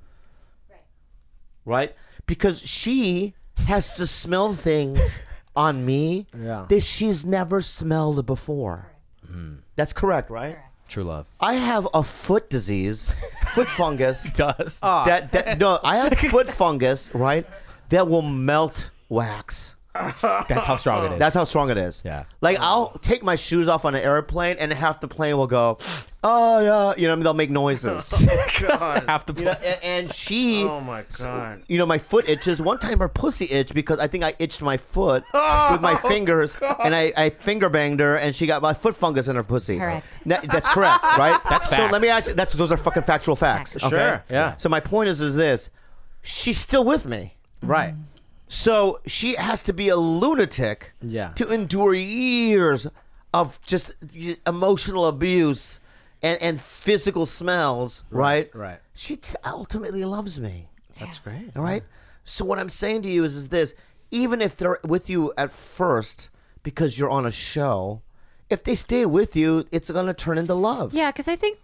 right? Because she has to smell things on me that she's never smelled before. That's correct, right? True love. I have a foot disease, foot fungus. Does. No, I have foot fungus, right? That will melt wax. That's how strong it is. That's how strong it is. Yeah. Like I'll take my shoes off on an airplane, and half the plane will go, "Oh yeah," they'll make noises. half the And she, Oh my god. my foot itches. One time her pussy itched because I think I itched my foot with my fingers, and I finger banged her, and she got my foot fungus in her pussy. Correct. That's correct, right? That's So facts. let me ask you. Those are fucking factual facts. Facts. Okay? Sure, yeah. So my point is this: she's still with me. Right. So she has to be a lunatic Yeah. to endure years of just emotional abuse and physical smells, right? Right. She ultimately loves me, That's great. all right? So what I'm saying to you is this: even if they're with you at first because you're on a show, if they stay with you, it's going to turn into love. Yeah, because I think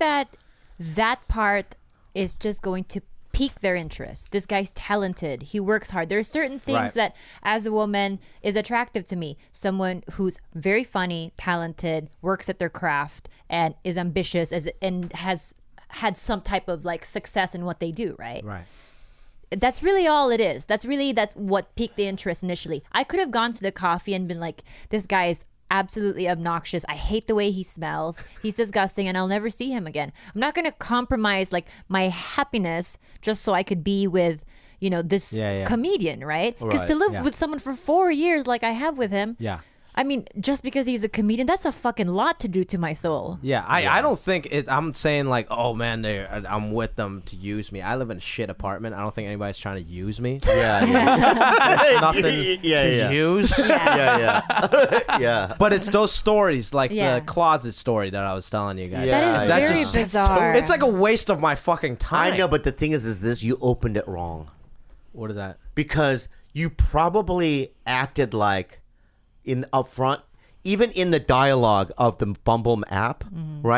that part is just going to pique their interest. This guy's talented. He works hard. There are certain things Right. that, as a woman, is attractive to me. Someone who's very funny, talented, works at their craft, and is ambitious, and has had some type of like success in what they do. Right. Right. That's really all it is. That's what piqued the interest initially. I could have gone to the coffee and been like, this guy is absolutely obnoxious. I hate the way he smells. He's disgusting, and I'll never see him again. I'm not going to compromise like my happiness just so I could be with, this comedian, right? Because to live with someone for 4 years like I have with him, Yeah. I mean, just because he's a comedian, that's a fucking lot to do to my soul. Yeah, I don't think it. I'm saying like, oh man, I'm with them to use me. I live in a shit apartment. I don't think anybody's trying to use me. Nothing Yeah. to use. Yeah. But it's those stories, like Yeah. the closet story that I was telling you guys. Yeah. That is That very just- bizarre. It's like a waste of my fucking time. I know, but the thing is this: you opened it wrong. What is that? Because you probably acted like in up front, even in the dialogue of the Bumble app, right?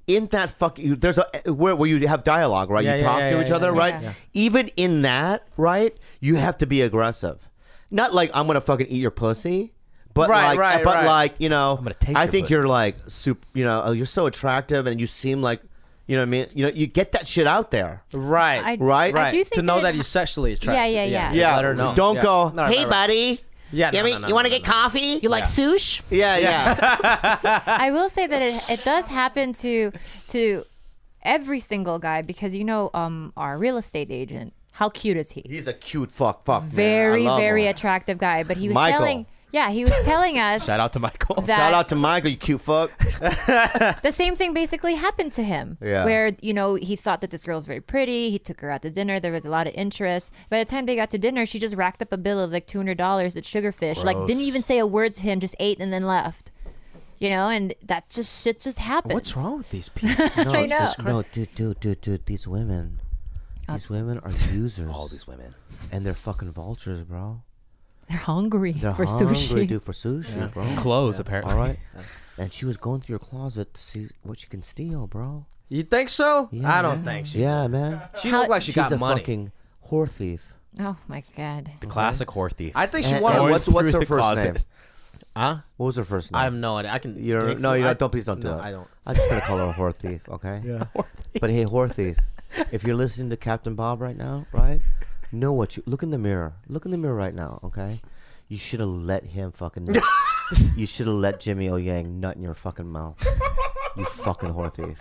in that there's a where you have dialogue, right? Yeah, you talk to each other, right? Yeah. Even in that, right? You have to be aggressive. Not like I'm gonna fucking eat your pussy, but like you know, I'm gonna taste I your think pussy. you're like super. You know, you're so attractive, and you seem like, you know what I mean. You know, you get that shit out there, Right. right? I do think to know that it- he's sexually attracted. Yeah. Yeah. Let her know. Don't Yeah. go. No, Hey, right. buddy. Yeah. No, no, no, you want to no, get no. coffee? You like sush? Yeah. I will say that it does happen to every single guy because our real estate agent. How cute is he? He's a cute fuck. Man. Very I love very him. attractive guy. But he was Michael. he was telling us Shout out to Michael. that Shout out to Michael, you cute fuck. the same thing basically happened to him. Yeah. Where, he thought that this girl was very pretty. He took her out to dinner. There was a lot of interest. By the time they got to dinner, she just racked up a bill of like $200 at Sugarfish. Like, didn't even say a word to him, just ate and then left. And that shit just happens. What's wrong with these people? I know. No, dude, these women. These women are users. All these women. And they're fucking vultures, bro. They're hungry They're for hungry, sushi. dude, for sushi, bro. Clothes, apparently. All right. And she was going through your closet to see what she can steal, bro. You think so? Yeah, I don't man. think so. Yeah, man. She looked like she She's got a money. fucking whore thief. Oh my God. The classic whore thief. I think she And wanted. what's through her the first closet. name? Huh? What was her first name? I have no idea. I can. You're, dig no, through- you I- don't. Please don't do no, that. I don't. I'm just gonna call her a whore thief, okay? Yeah. But hey, whore thief, if you're listening to Captain Bob right now, right? Know what you look in the mirror. Look in the mirror right now, okay? You should have let him fucking. You should have let Jimmy O Yang nut in your fucking mouth. You fucking whore thief.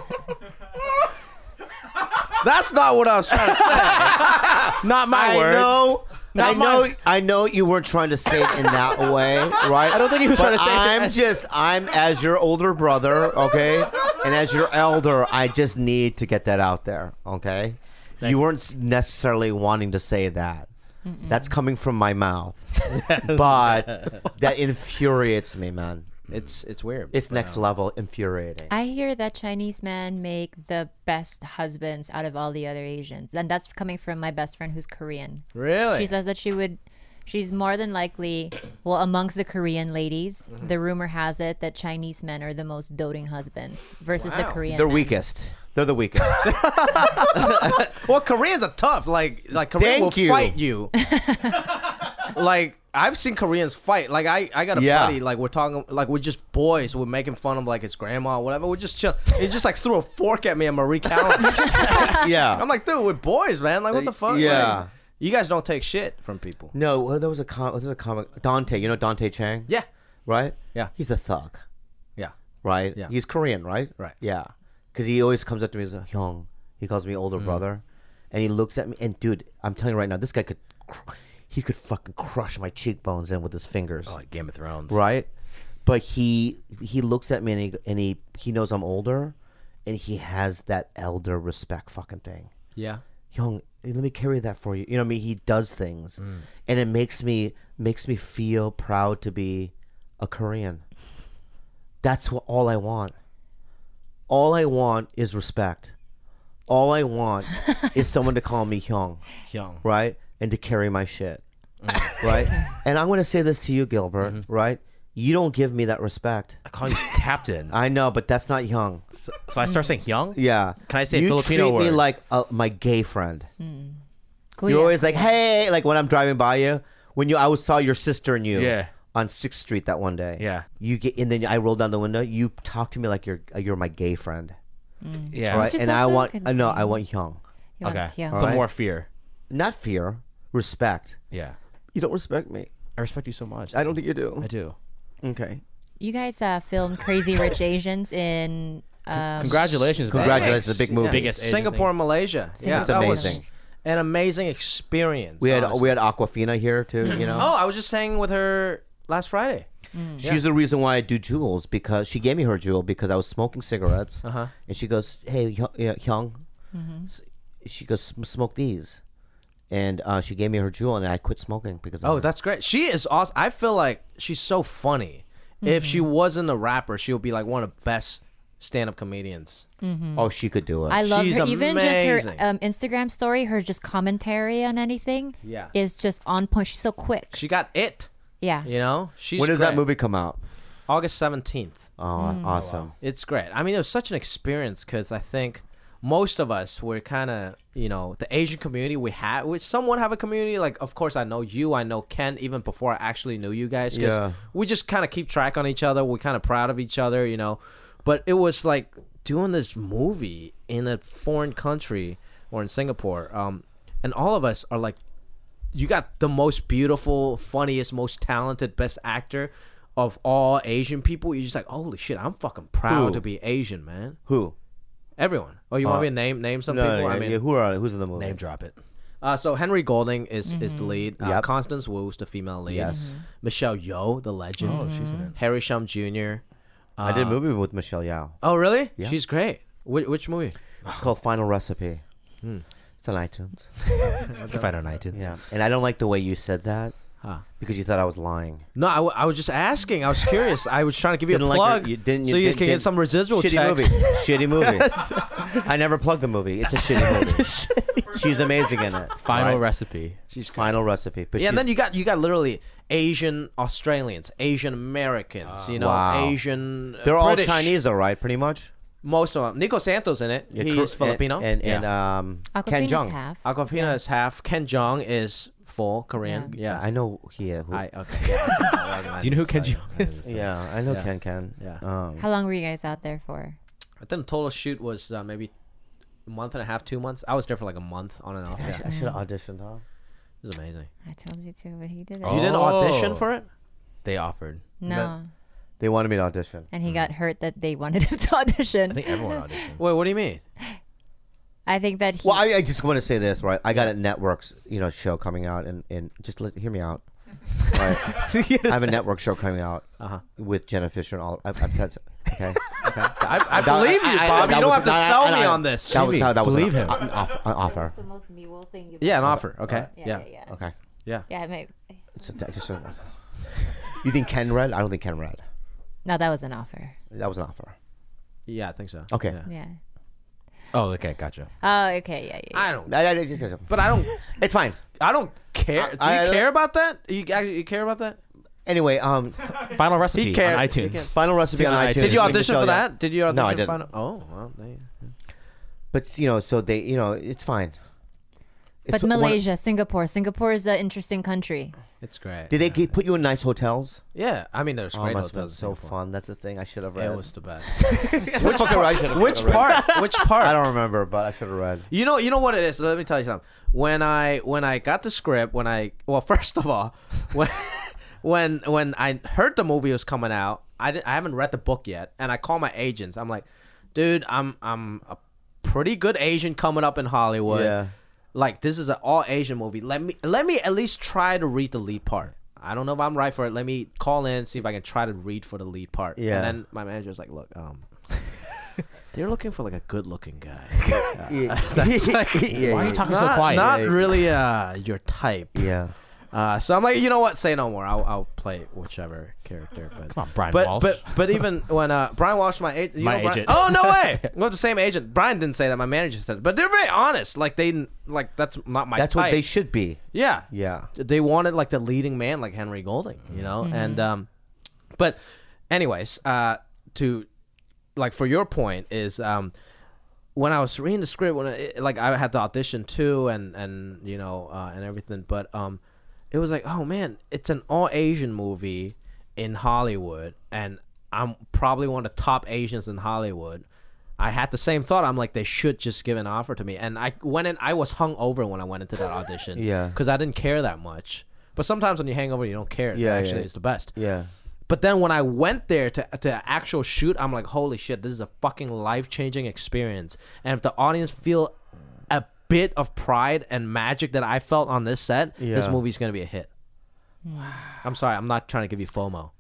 That's not what I was trying to say. Not my words. I know you weren't trying to say it in that way, right? I don't think he was But trying to say it. I'm as your older brother, okay? And as your elder, I just need to get that out there, okay? You weren't necessarily wanting to say that. That's coming from my mouth. But that infuriates me, man. It's weird. It's next level infuriating. I hear that Chinese men make the best husbands out of all the other Asians. And that's coming from my best friend who's Korean. Really? She says that she's more than likely, amongst the Korean ladies, the rumor has it that Chinese men are the most doting husbands versus the Wow. Korean They're men. weakest. They're the weakest. Well, Koreans are tough. Like Korean Thank will you. fight you. Like I've seen Koreans fight. Like I got a Yeah. buddy. Like we're talking. Like we're just boys. We're making fun of like his grandma or whatever. We're just chill. He just like threw a fork at me and Marie Callender's. Yeah. I'm like, dude, we're boys, man. Like what the fuck? Yeah. Like, you guys don't take shit from people. No, well, there was a comic. Dante, you know Dante Chang? Yeah. Right? Yeah. He's a thug, Yeah. right? Yeah. He's Korean, right? Right. Yeah. Because he always comes up to me as a Hyung. He calls me older brother. And he looks at me. And dude, I'm telling you right now, this guy could fucking crush my cheekbones in with his fingers. Oh, like Game of Thrones. Right? But he looks at me and he knows I'm older. And he has that elder respect fucking thing. Yeah. Young, let me carry that for you. You know what I mean? He does things, and it makes me feel proud to be a Korean. That's all I want. All I want is respect. All I want is someone to call me Hyung, Young. right? And to carry my shit, right? And I'm going to say this to you, Gilbert, right? You don't give me that respect. I call you Captain. I know, but that's not Hyung. So I start saying Young? Yeah. Can I say a you Filipino treat me word? like my gay friend. Kuya. You're always like, hey, like when I'm driving by you, I saw your sister and you Yeah. on 6th Street that one day. Yeah. You get, and then I roll down the window. You talk to me like you're my gay friend, Yeah. right? just And so I want, good. no, I want Hyung, He wants Okay. Hyung. Some Alright. more fear. not fear, respect. Yeah. You don't respect me. I respect you so much. I don't think you do. I do. Okay. You guys filmed Crazy Rich Asians in. Congratulations, man. Congratulations, it's a big movie. Biggest Asian Singapore, thing. Malaysia. Yeah, It's that was amazing. an amazing experience. We had honestly. Aquafina here too. You know. Oh, I was just hanging with her last Friday. She's the reason why I do jewels, because she gave me her jewel because I was smoking cigarettes, Uh-huh. and she goes, "Hey, Hyung," she goes, "Smoke these," and she gave me her jewel, and I quit smoking because. Of Oh, her. that's great. She is awesome. I feel like she's so funny. If she wasn't a rapper, she would be like one of the best stand-up comedians. Oh, she could do it. I love She's her. Even just amazing. her Instagram story, her just commentary on anything Yeah. is just on point. She's so quick. She got it. Yeah. You know, she's when does that great. movie come out? August 17th. Oh, awesome. It's great. I mean, it was such an experience because I think most of us were kind of, the Asian community we somewhat have a community. Like, of course, I know you, I know Ken, even before I actually knew you guys. Because we just kind of keep track on each other. We're kind of proud of each other, But it was like doing this movie in a foreign country or in Singapore. And all of us are like, you got the most beautiful, funniest, most talented, best actor of all Asian people. You're just like, holy shit, I'm fucking proud to be Asian, man. Who? Everyone. Oh, you want me to name some people? I mean, who's in the movie? Name drop it. so Henry Golding is the lead. Yep. Constance Wu's the female lead. Yes. Michelle Yeoh, the legend. Oh, she's in it. Harry Shum Jr. I did a movie with Michelle Yeoh. Oh, really? Yeah. She's great. Which movie? It's called Final Recipe. It's on iTunes. You can find it on iTunes. Yeah, and I don't like the way you said that Huh. because you thought I was lying. No, I was just asking. I was curious. I was trying to give you a Didn't like plug your- you didn't- so you you didn't- can get some residual Shitty checks. movie. Shitty movie. I never plugged the movie. It's a shitty movie. She's amazing in it. Final Right? recipe. She's great. Final Recipe. But Yeah, and she's- then you got literally Asian Australians, Asian Americans, Wow. Asian. they're all British. Chinese, though, right? Pretty much. Most of them. Nico Santos in it. Yeah, He's Filipino. And Ken Aquafina's Jeong. half. Aquafina is half. Ken Jeong is full Korean. Yeah, Yeah. I know. Who, Okay. Yeah. Do you know who Ken Jeong is? yeah, I know Yeah. Ken. Yeah. How long were you guys out there for? I think the total shoot was maybe a month and a half, 2 months. I was there for like a month on and off. Yeah. I should have auditioned, huh? It was amazing. I told you to, but he didn't. Oh. You didn't audition for it? They offered. No. They wanted me to audition. And he got hurt that they wanted him to audition. I think everyone auditioned. Wait, what do you mean? I think that he. Well, I just want to say this, right? I got a network's, show coming out, and just hear me out. Right? I have a network show coming out with Jenna Fisher and all. I've said, okay. I believe you, Bob. You don't have to sell me on this. That was Believe an, him. an offer. the most mule thing you've Yeah, an offer. Okay. Yeah. Okay. Yeah. Yeah, maybe. You think Ken read? I don't think Ken read. No, that was an offer. That was an offer. Yeah, I think so. Okay. Yeah. Yeah. Oh, okay, gotcha. Oh, okay. Yeah. I don't. But I don't. It's fine. I don't care. Do you care about that? You care about that? Anyway, Final recipe on cared. iTunes. Final Recipe on iTunes. Did you audition Michelle for Yeoh. that? Did you audition? No, I for didn't. Final? Oh, well, But so they, it's fine. But Malaysia, Singapore is an interesting country. it's great. Did they put you in nice hotels? Yeah, I mean, there's Oh, great it must have been hotels. in so Singapore. fun. That's the thing. I should have read. It was the best. Which Part? Which part? I don't remember, but I should have read. You know what it is. Let me tell you something. When I got the script, first of all, when I heard the movie was coming out, I haven't read the book yet, and I call my agents. I'm like, dude, I'm a pretty good Asian coming up in Hollywood. Yeah. Like, this is an all Asian movie. Let me at least try to read the lead part. I don't know if I'm right for it. Let me call in, see if I can try to read for the lead part. Yeah. And then my manager was like, look, they're looking for like a good looking guy. That's like, yeah, Why are you talking so not, quiet? Not Yeah. really your type. Yeah. So I'm like, you know what? Say no more. I'll play whichever character. But Come on, Brian but, Walsh. but even when Brian Walsh, my agent, My agent. Oh no way! Well, the same agent. Brian didn't say that. My manager said it. But they're very honest. Like that's not my. That's type. what they should be. Yeah. Yeah. They wanted like the leading man, like Henry Golding, and but anyways, to like for your point is when I was reading the script, I had to audition too, and and everything, but it was like, oh man, it's an all Asian movie in Hollywood, and I'm probably one of the top Asians in Hollywood. I had the same thought. I'm like, they should just give an offer to me. And I went in. I was hungover when I went into that audition. Yeah. Because I didn't care that much. But sometimes when you hang over, you don't care. Yeah, Actually, yeah. it's the best. Yeah. But then when I went there to actual shoot, I'm like, holy shit, this is a fucking life-changing experience. And if the audience feel a bit of pride and magic that I felt on this set, this Yeah. movie's going to be a hit. I'm sorry. I'm not trying to give you FOMO.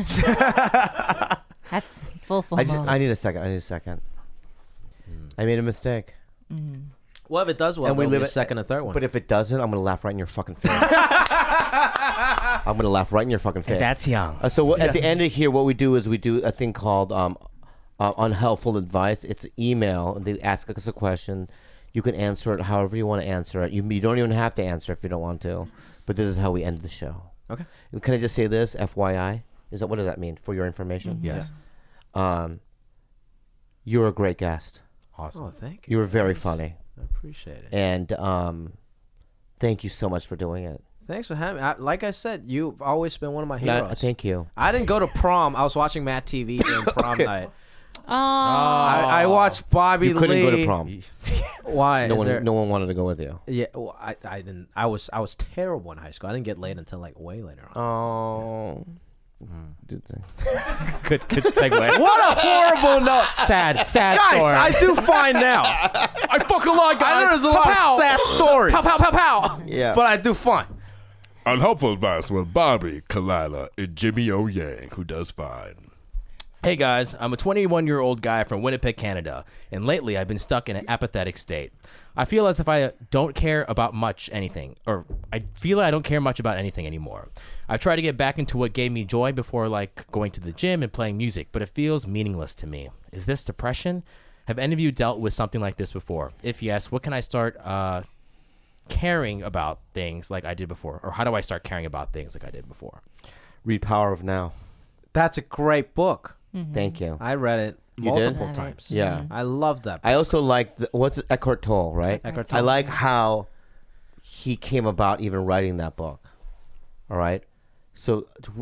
That's full FOMO. I need a second. I made a mistake. Well, if it does well, And we there'll be live a it- second and third one. But if it doesn't, I'm gonna laugh right in your fucking face. I'm gonna laugh right in your fucking face. That's young. At the end of here, what we do is we do a thing called unhelpful advice. It's an email, and they ask us a question. You can answer it however you want to answer it. You don't even have to answer if you don't want to. But this is how we end the show. Okay. And can I just say this, FYI? Is that what does that mean? For your information? Yes. You're a great guest. Awesome. Oh, thank you. You were very funny, I appreciate it. and thank you so much for doing it. Thanks for having me. Like I said, you've always been one of my heroes. Thank you. I didn't go to prom. I was watching Mad TV during prom night. Oh, I watched Bobby You couldn't Lee. go to prom. Why? No Is one, there- no one wanted to go with you. Yeah, well, I didn't. I was terrible in high school. I didn't get laid until like way later on. Oh. Good segue. What a horrible note. sad Guys, story. I do fine now. I fucking lied, I know there's a lot of sad stories, Pow, pow, pow, pow. Yeah. but I do fine. Unhelpful advice with Bobby, Kalila, and Jimmy O. Yang, who does fine. Hey guys, I'm a 21-year-old guy from Winnipeg, Canada, and lately I've been stuck in an apathetic state. I feel as if I don't care about much anything, or I feel I don't care much about anything anymore. I've tried to get back into what gave me joy before, like going to the gym and playing music, but it feels meaningless to me. Is this depression? Have any of you dealt with something like this before? If yes, what can I start caring about things like I did before? Or how do I start caring about things like I did before? Read Power of Now. That's a great book. Thank you. I read it You did? multiple times. Yeah. I love that. I also like what's it, Eckhart Tolle, right? Eckhart I Tolle. like how he came about even writing that book. All right. So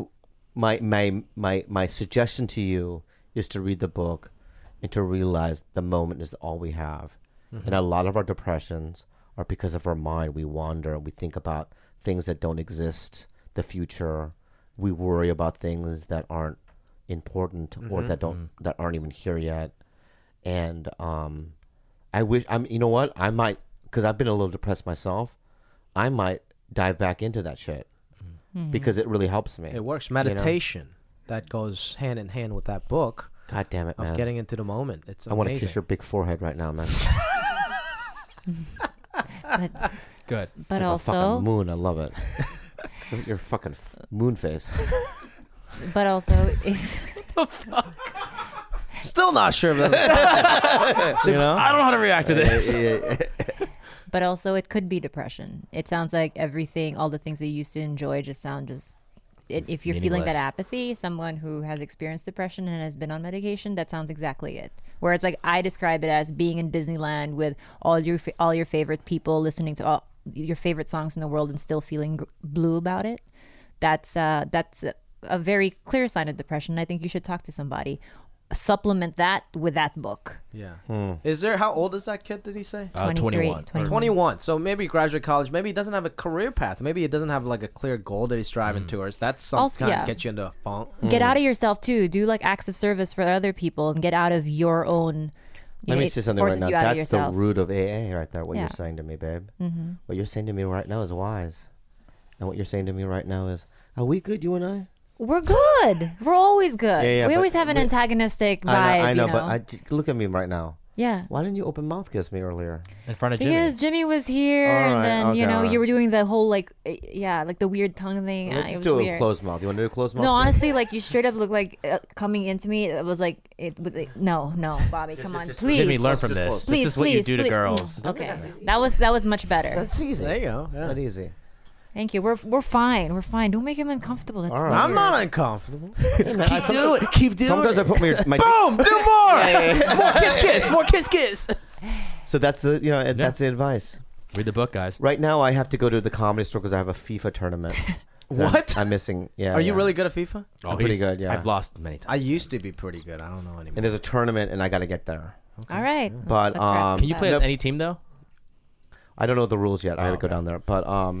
my suggestion to you is to read the book and to realize the moment is all we have. And a lot of our depressions are because of our mind. We wander and we think about things that don't exist, the future. We worry about things that aren't important or that aren't even here yet. And I wish you know what, I might, because I've been a little depressed myself, I might dive back into that shit because it really helps me. It works. Meditation that goes hand in hand with that book God damn it, man. of getting into the moment. It's I want to amazing. kiss your big forehead right now, man. but, Good. but Like a also, fucking moon. I love it. Your fucking moon face. but also, if, Still not sure of that. You know? I don't know how to react to this. but also, it could be depression. It sounds like everything, all the things that you used to enjoy, just sound just. If you're feeling that Meaningless. apathy, someone who has experienced depression and has been on medication, that sounds exactly it. Where it's like I describe it as being in Disneyland with all your favorite people, listening to all your favorite songs in the world, and still feeling blue about it. That's a very clear sign of depression. I think you should talk to somebody. Supplement that with that book. Yeah. Is there, how old is that kid, did he say? 21. 21. So maybe he graduated college. Maybe he doesn't have a career path. Maybe he doesn't have like a clear goal that he's striving towards. That's something Also, kind yeah. of get you into a funk. Get out of yourself too. Do like acts of service for other people and get out of your own. Let me say something right now. You out of That's the yourself. root of AA right there. What Yeah. you're saying to me, babe. What you're saying to me right now is wise. And what you're saying to me right now is, are we good, you and I? We're good. We're always good. Yeah, we but always have an we- antagonistic vibe. I know, you but look at me right now. yeah. Why didn't you open mouth kiss me earlier? In front of Jimmy. Because Jimmy was here, All and right, then okay, all right. you were doing the whole like like the weird tongue thing. Let's it just was do a weird. closed mouth. You want to do a closed mouth? No, honestly, like you straight up look like coming into me. It was like it was like, no, Bobby, come on, please. Jimmy, learn from Just this. close. Please, This is what please, you do to please. girls. Okay, that was much better. That's easy. There you go. Yeah. That easy. Thank you. We're fine. We're fine. Don't make him uncomfortable. That's All weird. right. I'm not uncomfortable. Keep doing it. Keep doing Sometimes I put my Boom! Do more! More kiss, kiss. More kiss, kiss. So that's the that's the advice. Read the book, guys. Right now, I have to go to the comedy store because I have a FIFA tournament. What? I'm missing. Yeah. Are you yeah. really good at FIFA? Oh, pretty he's- good, yeah. I've lost many times. I used to be pretty good. I don't know anymore. And there's a tournament, and I got to get there. All right. But Let's wrap Can you this play up. as any team though? I don't know the rules yet. I had to go down there. But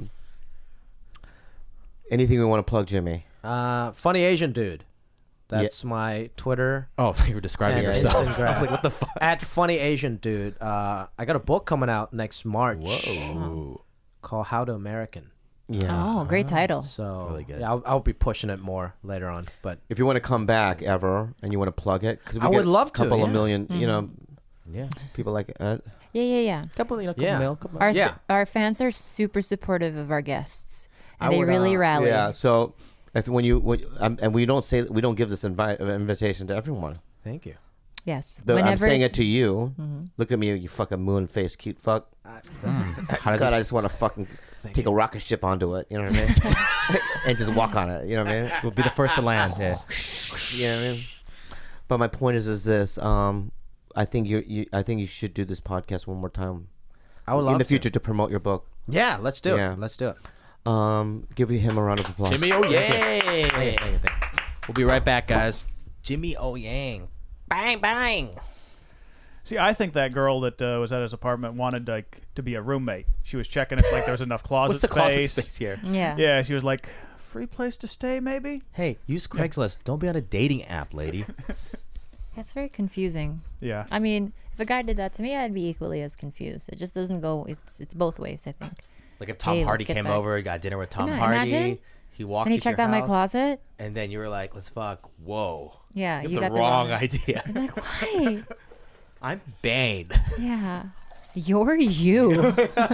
anything we want to plug, Jimmy? Funny Asian dude. That's my Twitter. Oh, I thought you were describing And yourself. Instagram. I was like, what the fuck? At Funny Asian Dude. I got a book coming out next March. Whoa. Called How to American. Yeah. Oh, great title. So Really good. yeah, I'll be pushing it more later on. But If you want to come back ever and you want to plug it, because I would love to, couple of yeah. million, you know, Yeah. people like Yeah. Couple, Yeah. mil, couple Our Yeah. our fans are super supportive of our guests, and I they would, really rally. Yeah. So if and we don't give this invitation to everyone. thank you. Yes. I'm saying it to you. Look at me, you fucking moon face cute fuck. How does God, it? I just want to fucking take a rocket ship onto it. You know what I mean? And just walk on it. You know what I mean? We'll be the first to land. Yeah. You know what I mean? But my point is this. I think I think you should do this podcast one more time. I would love in the future to promote your book. Yeah, let's do Yeah. it. Let's do it. Give him a round of applause. Jimmy O Yang. We'll be right back, guys. Jimmy O Yang. Bang, bang. See, I think that girl that was at his apartment wanted like to be a roommate. She was checking if like there was enough closet What's the space. closet space here? Yeah. Yeah, she was like, free place to stay, maybe. Hey, use Craigslist. Don't be on a dating app, lady. That's very confusing. Yeah. I mean, if a guy did that to me, I'd be equally as confused. It just doesn't go. It's both ways, I think. Like if Tom Hey, Hardy let's get came back. over, got dinner with Tom Can you Hardy. imagine? He walked And he into checked your out my house, closet. and then you were like, "Let's fuck." Whoa. Yeah, You you have got the wrong idea. I'm like, why? I'm Bane. Yeah. You're you.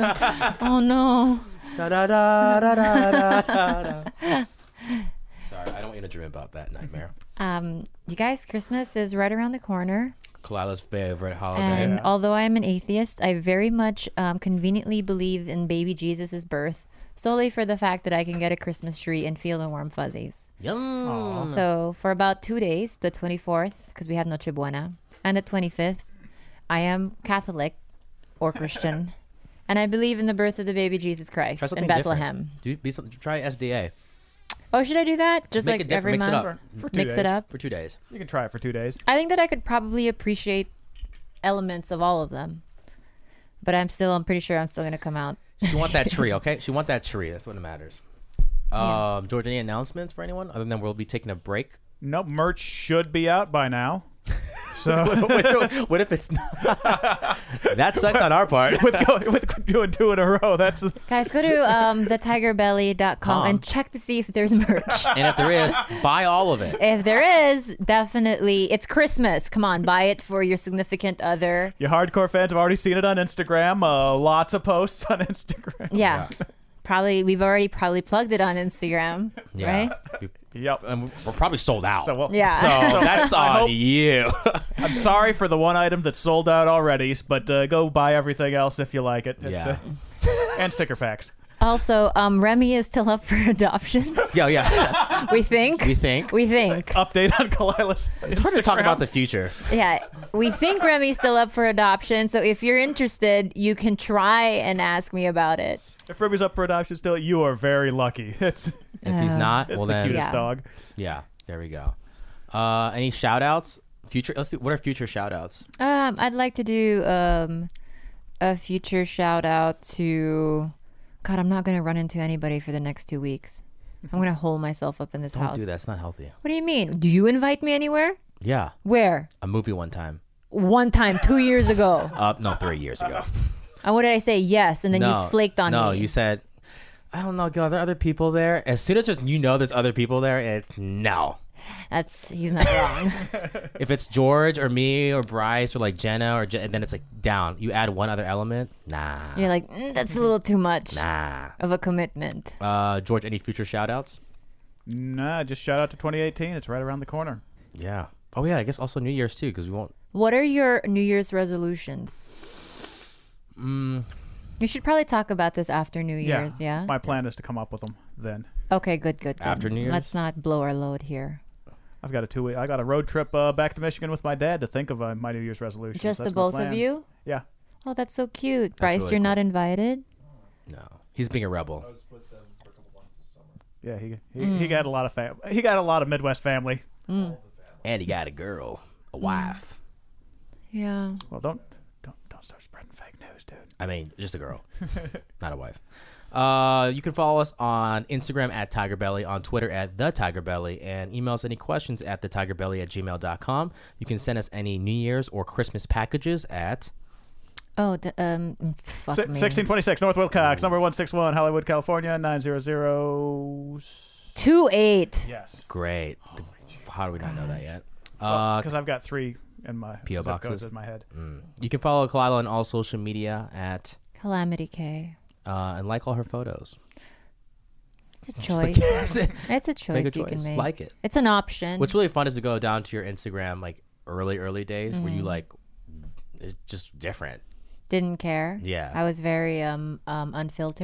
Oh no. Da, da, da, da, da, da, da. Sorry, I don't want you to dream about that nightmare. You guys, Christmas is right around the corner. Kalila's favorite holiday. And although I'm an atheist, I very much conveniently believe in baby Jesus' birth, solely for the fact that I can get a Christmas tree and feel the warm fuzzies. Yum. So for about 2 days, the 24th, because we have Noche Buena, and the 25th, I am Catholic or Christian. And I believe in the birth of the baby Jesus Christ Try in something Bethlehem. Try SDA Oh, should I do that? Just Make like it different, every mix it month? up. For 2 Mix days. it up. for 2 days. You can try it for 2 days. I think that I could probably appreciate elements of all of them. But I'm pretty sure I'm still going to come out. She want that tree, okay? She want that tree. That's what matters. Yeah. George, any announcements for anyone other than we'll be taking a break? Nope, merch should be out by now. So What if it's not? That sucks on our part. with doing 2 in a row, that's Guys, go to thetigerbelly.com and check to see if there's merch. And if there is, buy all of it. If there is, definitely. It's Christmas. Come on, buy it for your significant other. your hardcore fans have already seen it on Instagram. Lots of posts on Instagram. Yeah. We've already plugged it on Instagram, Yeah. right? Yep. And we're probably sold out. So well, Yeah. So that's I on hope- you. I'm sorry for the one item that's sold out already, but go buy everything else if you like it. Yeah. And sticker packs. Also, Remy is still up for adoption. Yeah. We think. We think. We think. Update on Kalila's It's hard to talk about the future. Yeah, we think Remy's still up for adoption. So if you're interested, you can try and ask me about it. If Ruby's up for adoption still, you are very lucky. It's If he's not, well the then, cutest Yeah. dog. yeah, there we go. Any shout outs? Future. Let's do. What are future shout outs? I'd like to do a future shout out to. God, I'm not going to run into anybody for the next 2 weeks. I'm going to hole myself up in this Don't house. do that. It's not healthy. What do you mean? Do you invite me anywhere? Yeah, Where? a movie one time. One time, 2 years ago. No, 3 years ago. And what did I say? Yes, and then No, you flaked on me. No, you said, I don't know. Are there other people there? As soon as there's other people there, it's no. He's not wrong. If it's George or me or Bryce or like Jenna and then it's like down. You add one other element. Nah. You're like, that's a little too much Nah. of a commitment. George, any future shout outs? Nah, just shout out to 2018. It's right around the corner. Yeah. Oh yeah, I guess also New Year's too, because we won't. What are your New Year's resolutions? You should probably talk about this after New Year's, yeah? My plan is to come up with them then. Okay, good. After New Year's? Let's not blow our load here. I've got I got a road trip back to Michigan with my dad to think of my New Year's resolution. Just That's the my both plan. of you? Yeah. Oh, that's so cute. Bryce, really you're not cool. invited? No. He's being a rebel. Yeah, he got a lot of he got a lot of Midwest family. And he got a girl, a wife. Yeah. Well, don't start spreading fake news, dude. I mean, just a girl, not a wife. You can follow us on Instagram at TigerBelly, on Twitter at TheTigerBelly, and email us any questions at thetigerbelly@gmail.com. You can send us any New Year's or Christmas packages at... Oh, fuck me. 1626 North Wilcox, number 161, Hollywood, California, 900. 28. Yes. Great. How do we not know that yet? Because I've got 3 in my P.O. zip codes boxes? in my head. You can follow Kalila on all social media at... Calamity K. and like all her photos. It's a Just choice. like- It's a Make choice a you can choice. make. Like it. It's an option. What's really fun is to go down to your Instagram like early days where you like it's just different. Didn't care. Yeah. I was very unfiltered.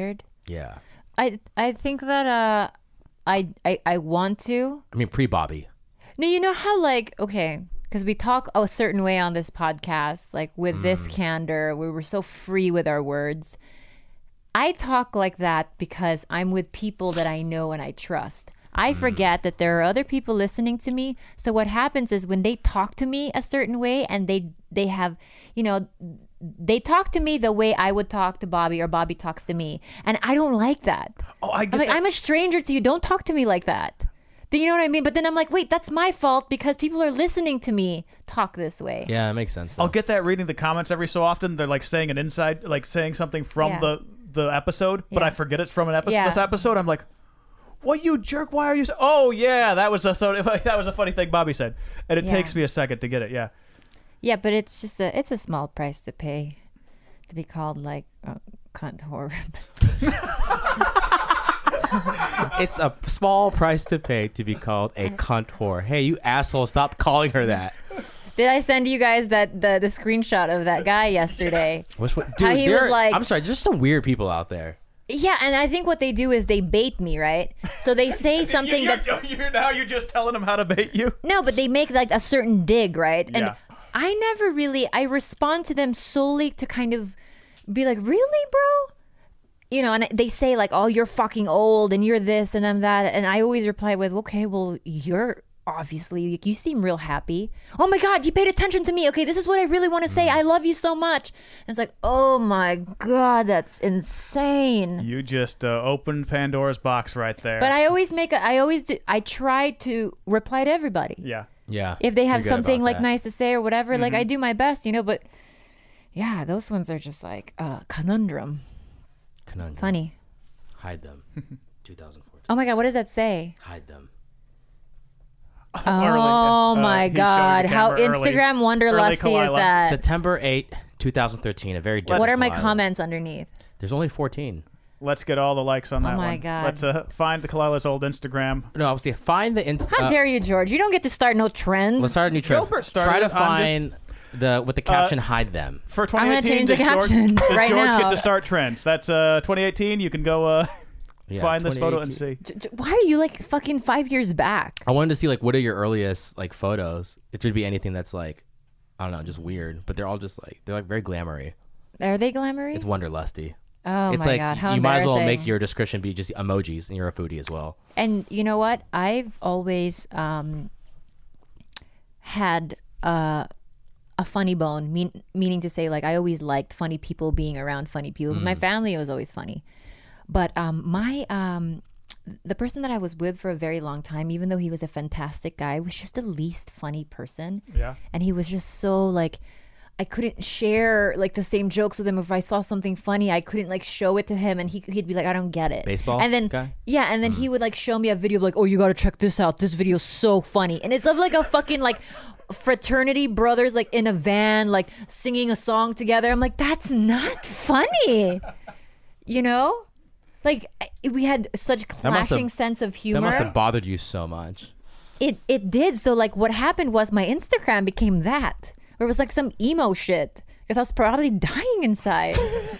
Yeah. I think that I want to. I mean, pre-Bobby. No, you know how like okay, because we talk a certain way on this podcast, like with this candor, we were so free with our words. I talk like that because I'm with people that I know and I trust. I forget that there are other people listening to me. So what happens is when they talk to me a certain way and they have, you know, they talk to me the way I would talk to Bobby or Bobby talks to me. And I don't like that. Oh, I get I'm like, that. I'm a stranger to you. Don't talk to me like that. Do you know what I mean? But then I'm like, wait, that's my fault because people are listening to me talk this way. Yeah, it makes sense. Though. I'll get that reading the comments every so often. They're like saying an inside, like saying something from Yeah. the episode, but Yeah. I forget it's from an episode. Yeah. This episode, I'm like, "What, you jerk? Why are you?" Oh yeah, that was a funny thing Bobby said, and it Yeah. takes me a second to get it. Yeah, Yeah, but it's just it's a small price to pay to be called like a cunt whore. It's a small price to pay to be called a cunt whore. Hey, you asshole! Stop calling her that. Did I send you guys that the screenshot of that guy yesterday? Which one, How dude? he was like- I'm sorry. There's some weird people out there. Yeah, and I think what they do is they bait me, right? So they say something that's you're just telling them how to bait you. no, but they make like a certain dig, right? And Yeah. I respond to them solely to kind of be like, really, bro? You know, and they say like, oh, you're fucking old and you're this and I'm that. And I always reply with, okay, well, you're obviously, like, you seem real happy. Oh my God, you paid attention to me. Okay, this is what I really want to say. I love you so much. And it's like, oh my God, that's insane. You just opened Pandora's box right there. But I try to reply to everybody. yeah. Yeah. If they have You're good something about like that. nice to say or whatever, like I Mm-hmm. do my best, you know, but yeah, those ones are just like conundrum. Conundrum. Funny. Hide them. 2014. Oh my God, what does that say? Hide them. Oh my he's showing God, the how camera early. Instagram wanderlusty is Kalila. that? September 8, 2013. A very different. What are my Kalila. comments underneath? There's only 14. Let's get all the likes on that one. my God. Let's find the Kalila's old Instagram. No, I was saying find the Insta. How dare you, George? You don't get to start no trends. Let's start a new trend. Gilbert started Try to on find the with the caption "Hide them." For I'm gonna 2018, change the does George, caption does right George now. get to start trends? That's 2018. You can go Yeah, find this photo and 2018. see. Why are you like fucking 5 years back? I wanted to see like what are your earliest like photos. If there'd be anything that's like, I don't know, just weird. But they're all just like they're like very glamoury. Are they glamoury? It's wanderlusty. Oh It's my like God, how you might as well embarrassing. make your description be just emojis, and you're a foodie as well. And you know what? I've always had a funny bone, meaning to say, like, I always liked funny people being around funny people. My family was always funny. But the person that I was with for a very long time, even though he was a fantastic guy, was just the least funny person. Yeah. And he was just so, like, I couldn't share like the same jokes with him. If I saw something funny, I couldn't like show it to him, and he'd be like, "I don't get it." Baseball and then guy? yeah, and then he would like show me a video like, "Oh, you gotta check this out. This video's so funny," and it's of like a fucking like fraternity brothers like in a van like singing a song together. I'm like, that's not funny, you know? Like we had such must have- clashing sense of humor. That must have bothered you so much. It did. So like what happened was my Instagram became that. Where it was like some emo shit. Because I was probably dying inside.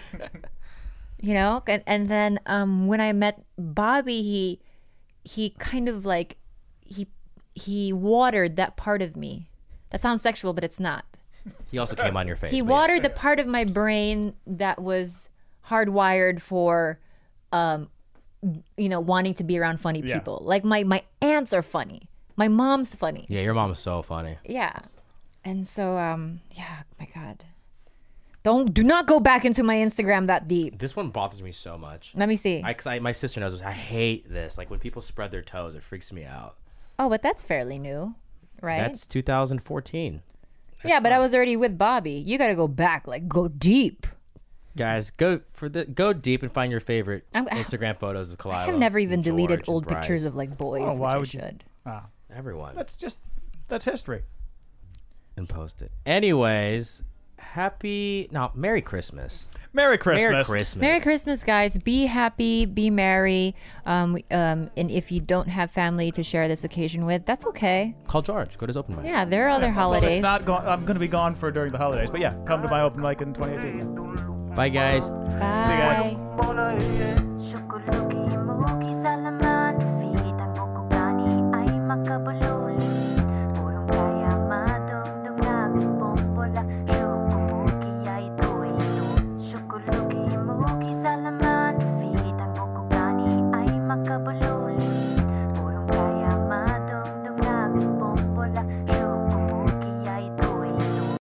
You know? And then when I met Bobby, he kind of like he watered that part of me. That sounds sexual, but it's not. He also came on your face. He but watered yes. the part of my brain that was hardwired for wanting to be around funny Yeah. people. Like my aunts are funny. My mom's funny. Yeah, your mom is so funny. Yeah. And so, yeah, my God. Do not go back into my Instagram that deep. This one bothers me so much. Let me see. My sister knows this. I hate this. Like when people spread their toes, it freaks me out. Oh, but that's fairly new, right? That's 2014. yeah, but I was already with Bobby. You got to go back, like go deep. Guys, go deep and find your favorite I'm- Instagram photos of Kalila. I have never even and deleted George old and Bryce. pictures of like boys, Oh, which why I would you? should. Everyone. That's history. And post it. Anyways, Merry Christmas. Merry Christmas. Merry Christmas. Merry Christmas, guys. Be happy, be merry. And if you don't have family to share this occasion with, that's okay. Call George. Go to his open mic. Yeah, there are other Well, holidays. it's not I'm going to be gone for during the holidays, but yeah, come to my open mic in 2018. Bye, guys. Bye. See you guys. Bola, yeah.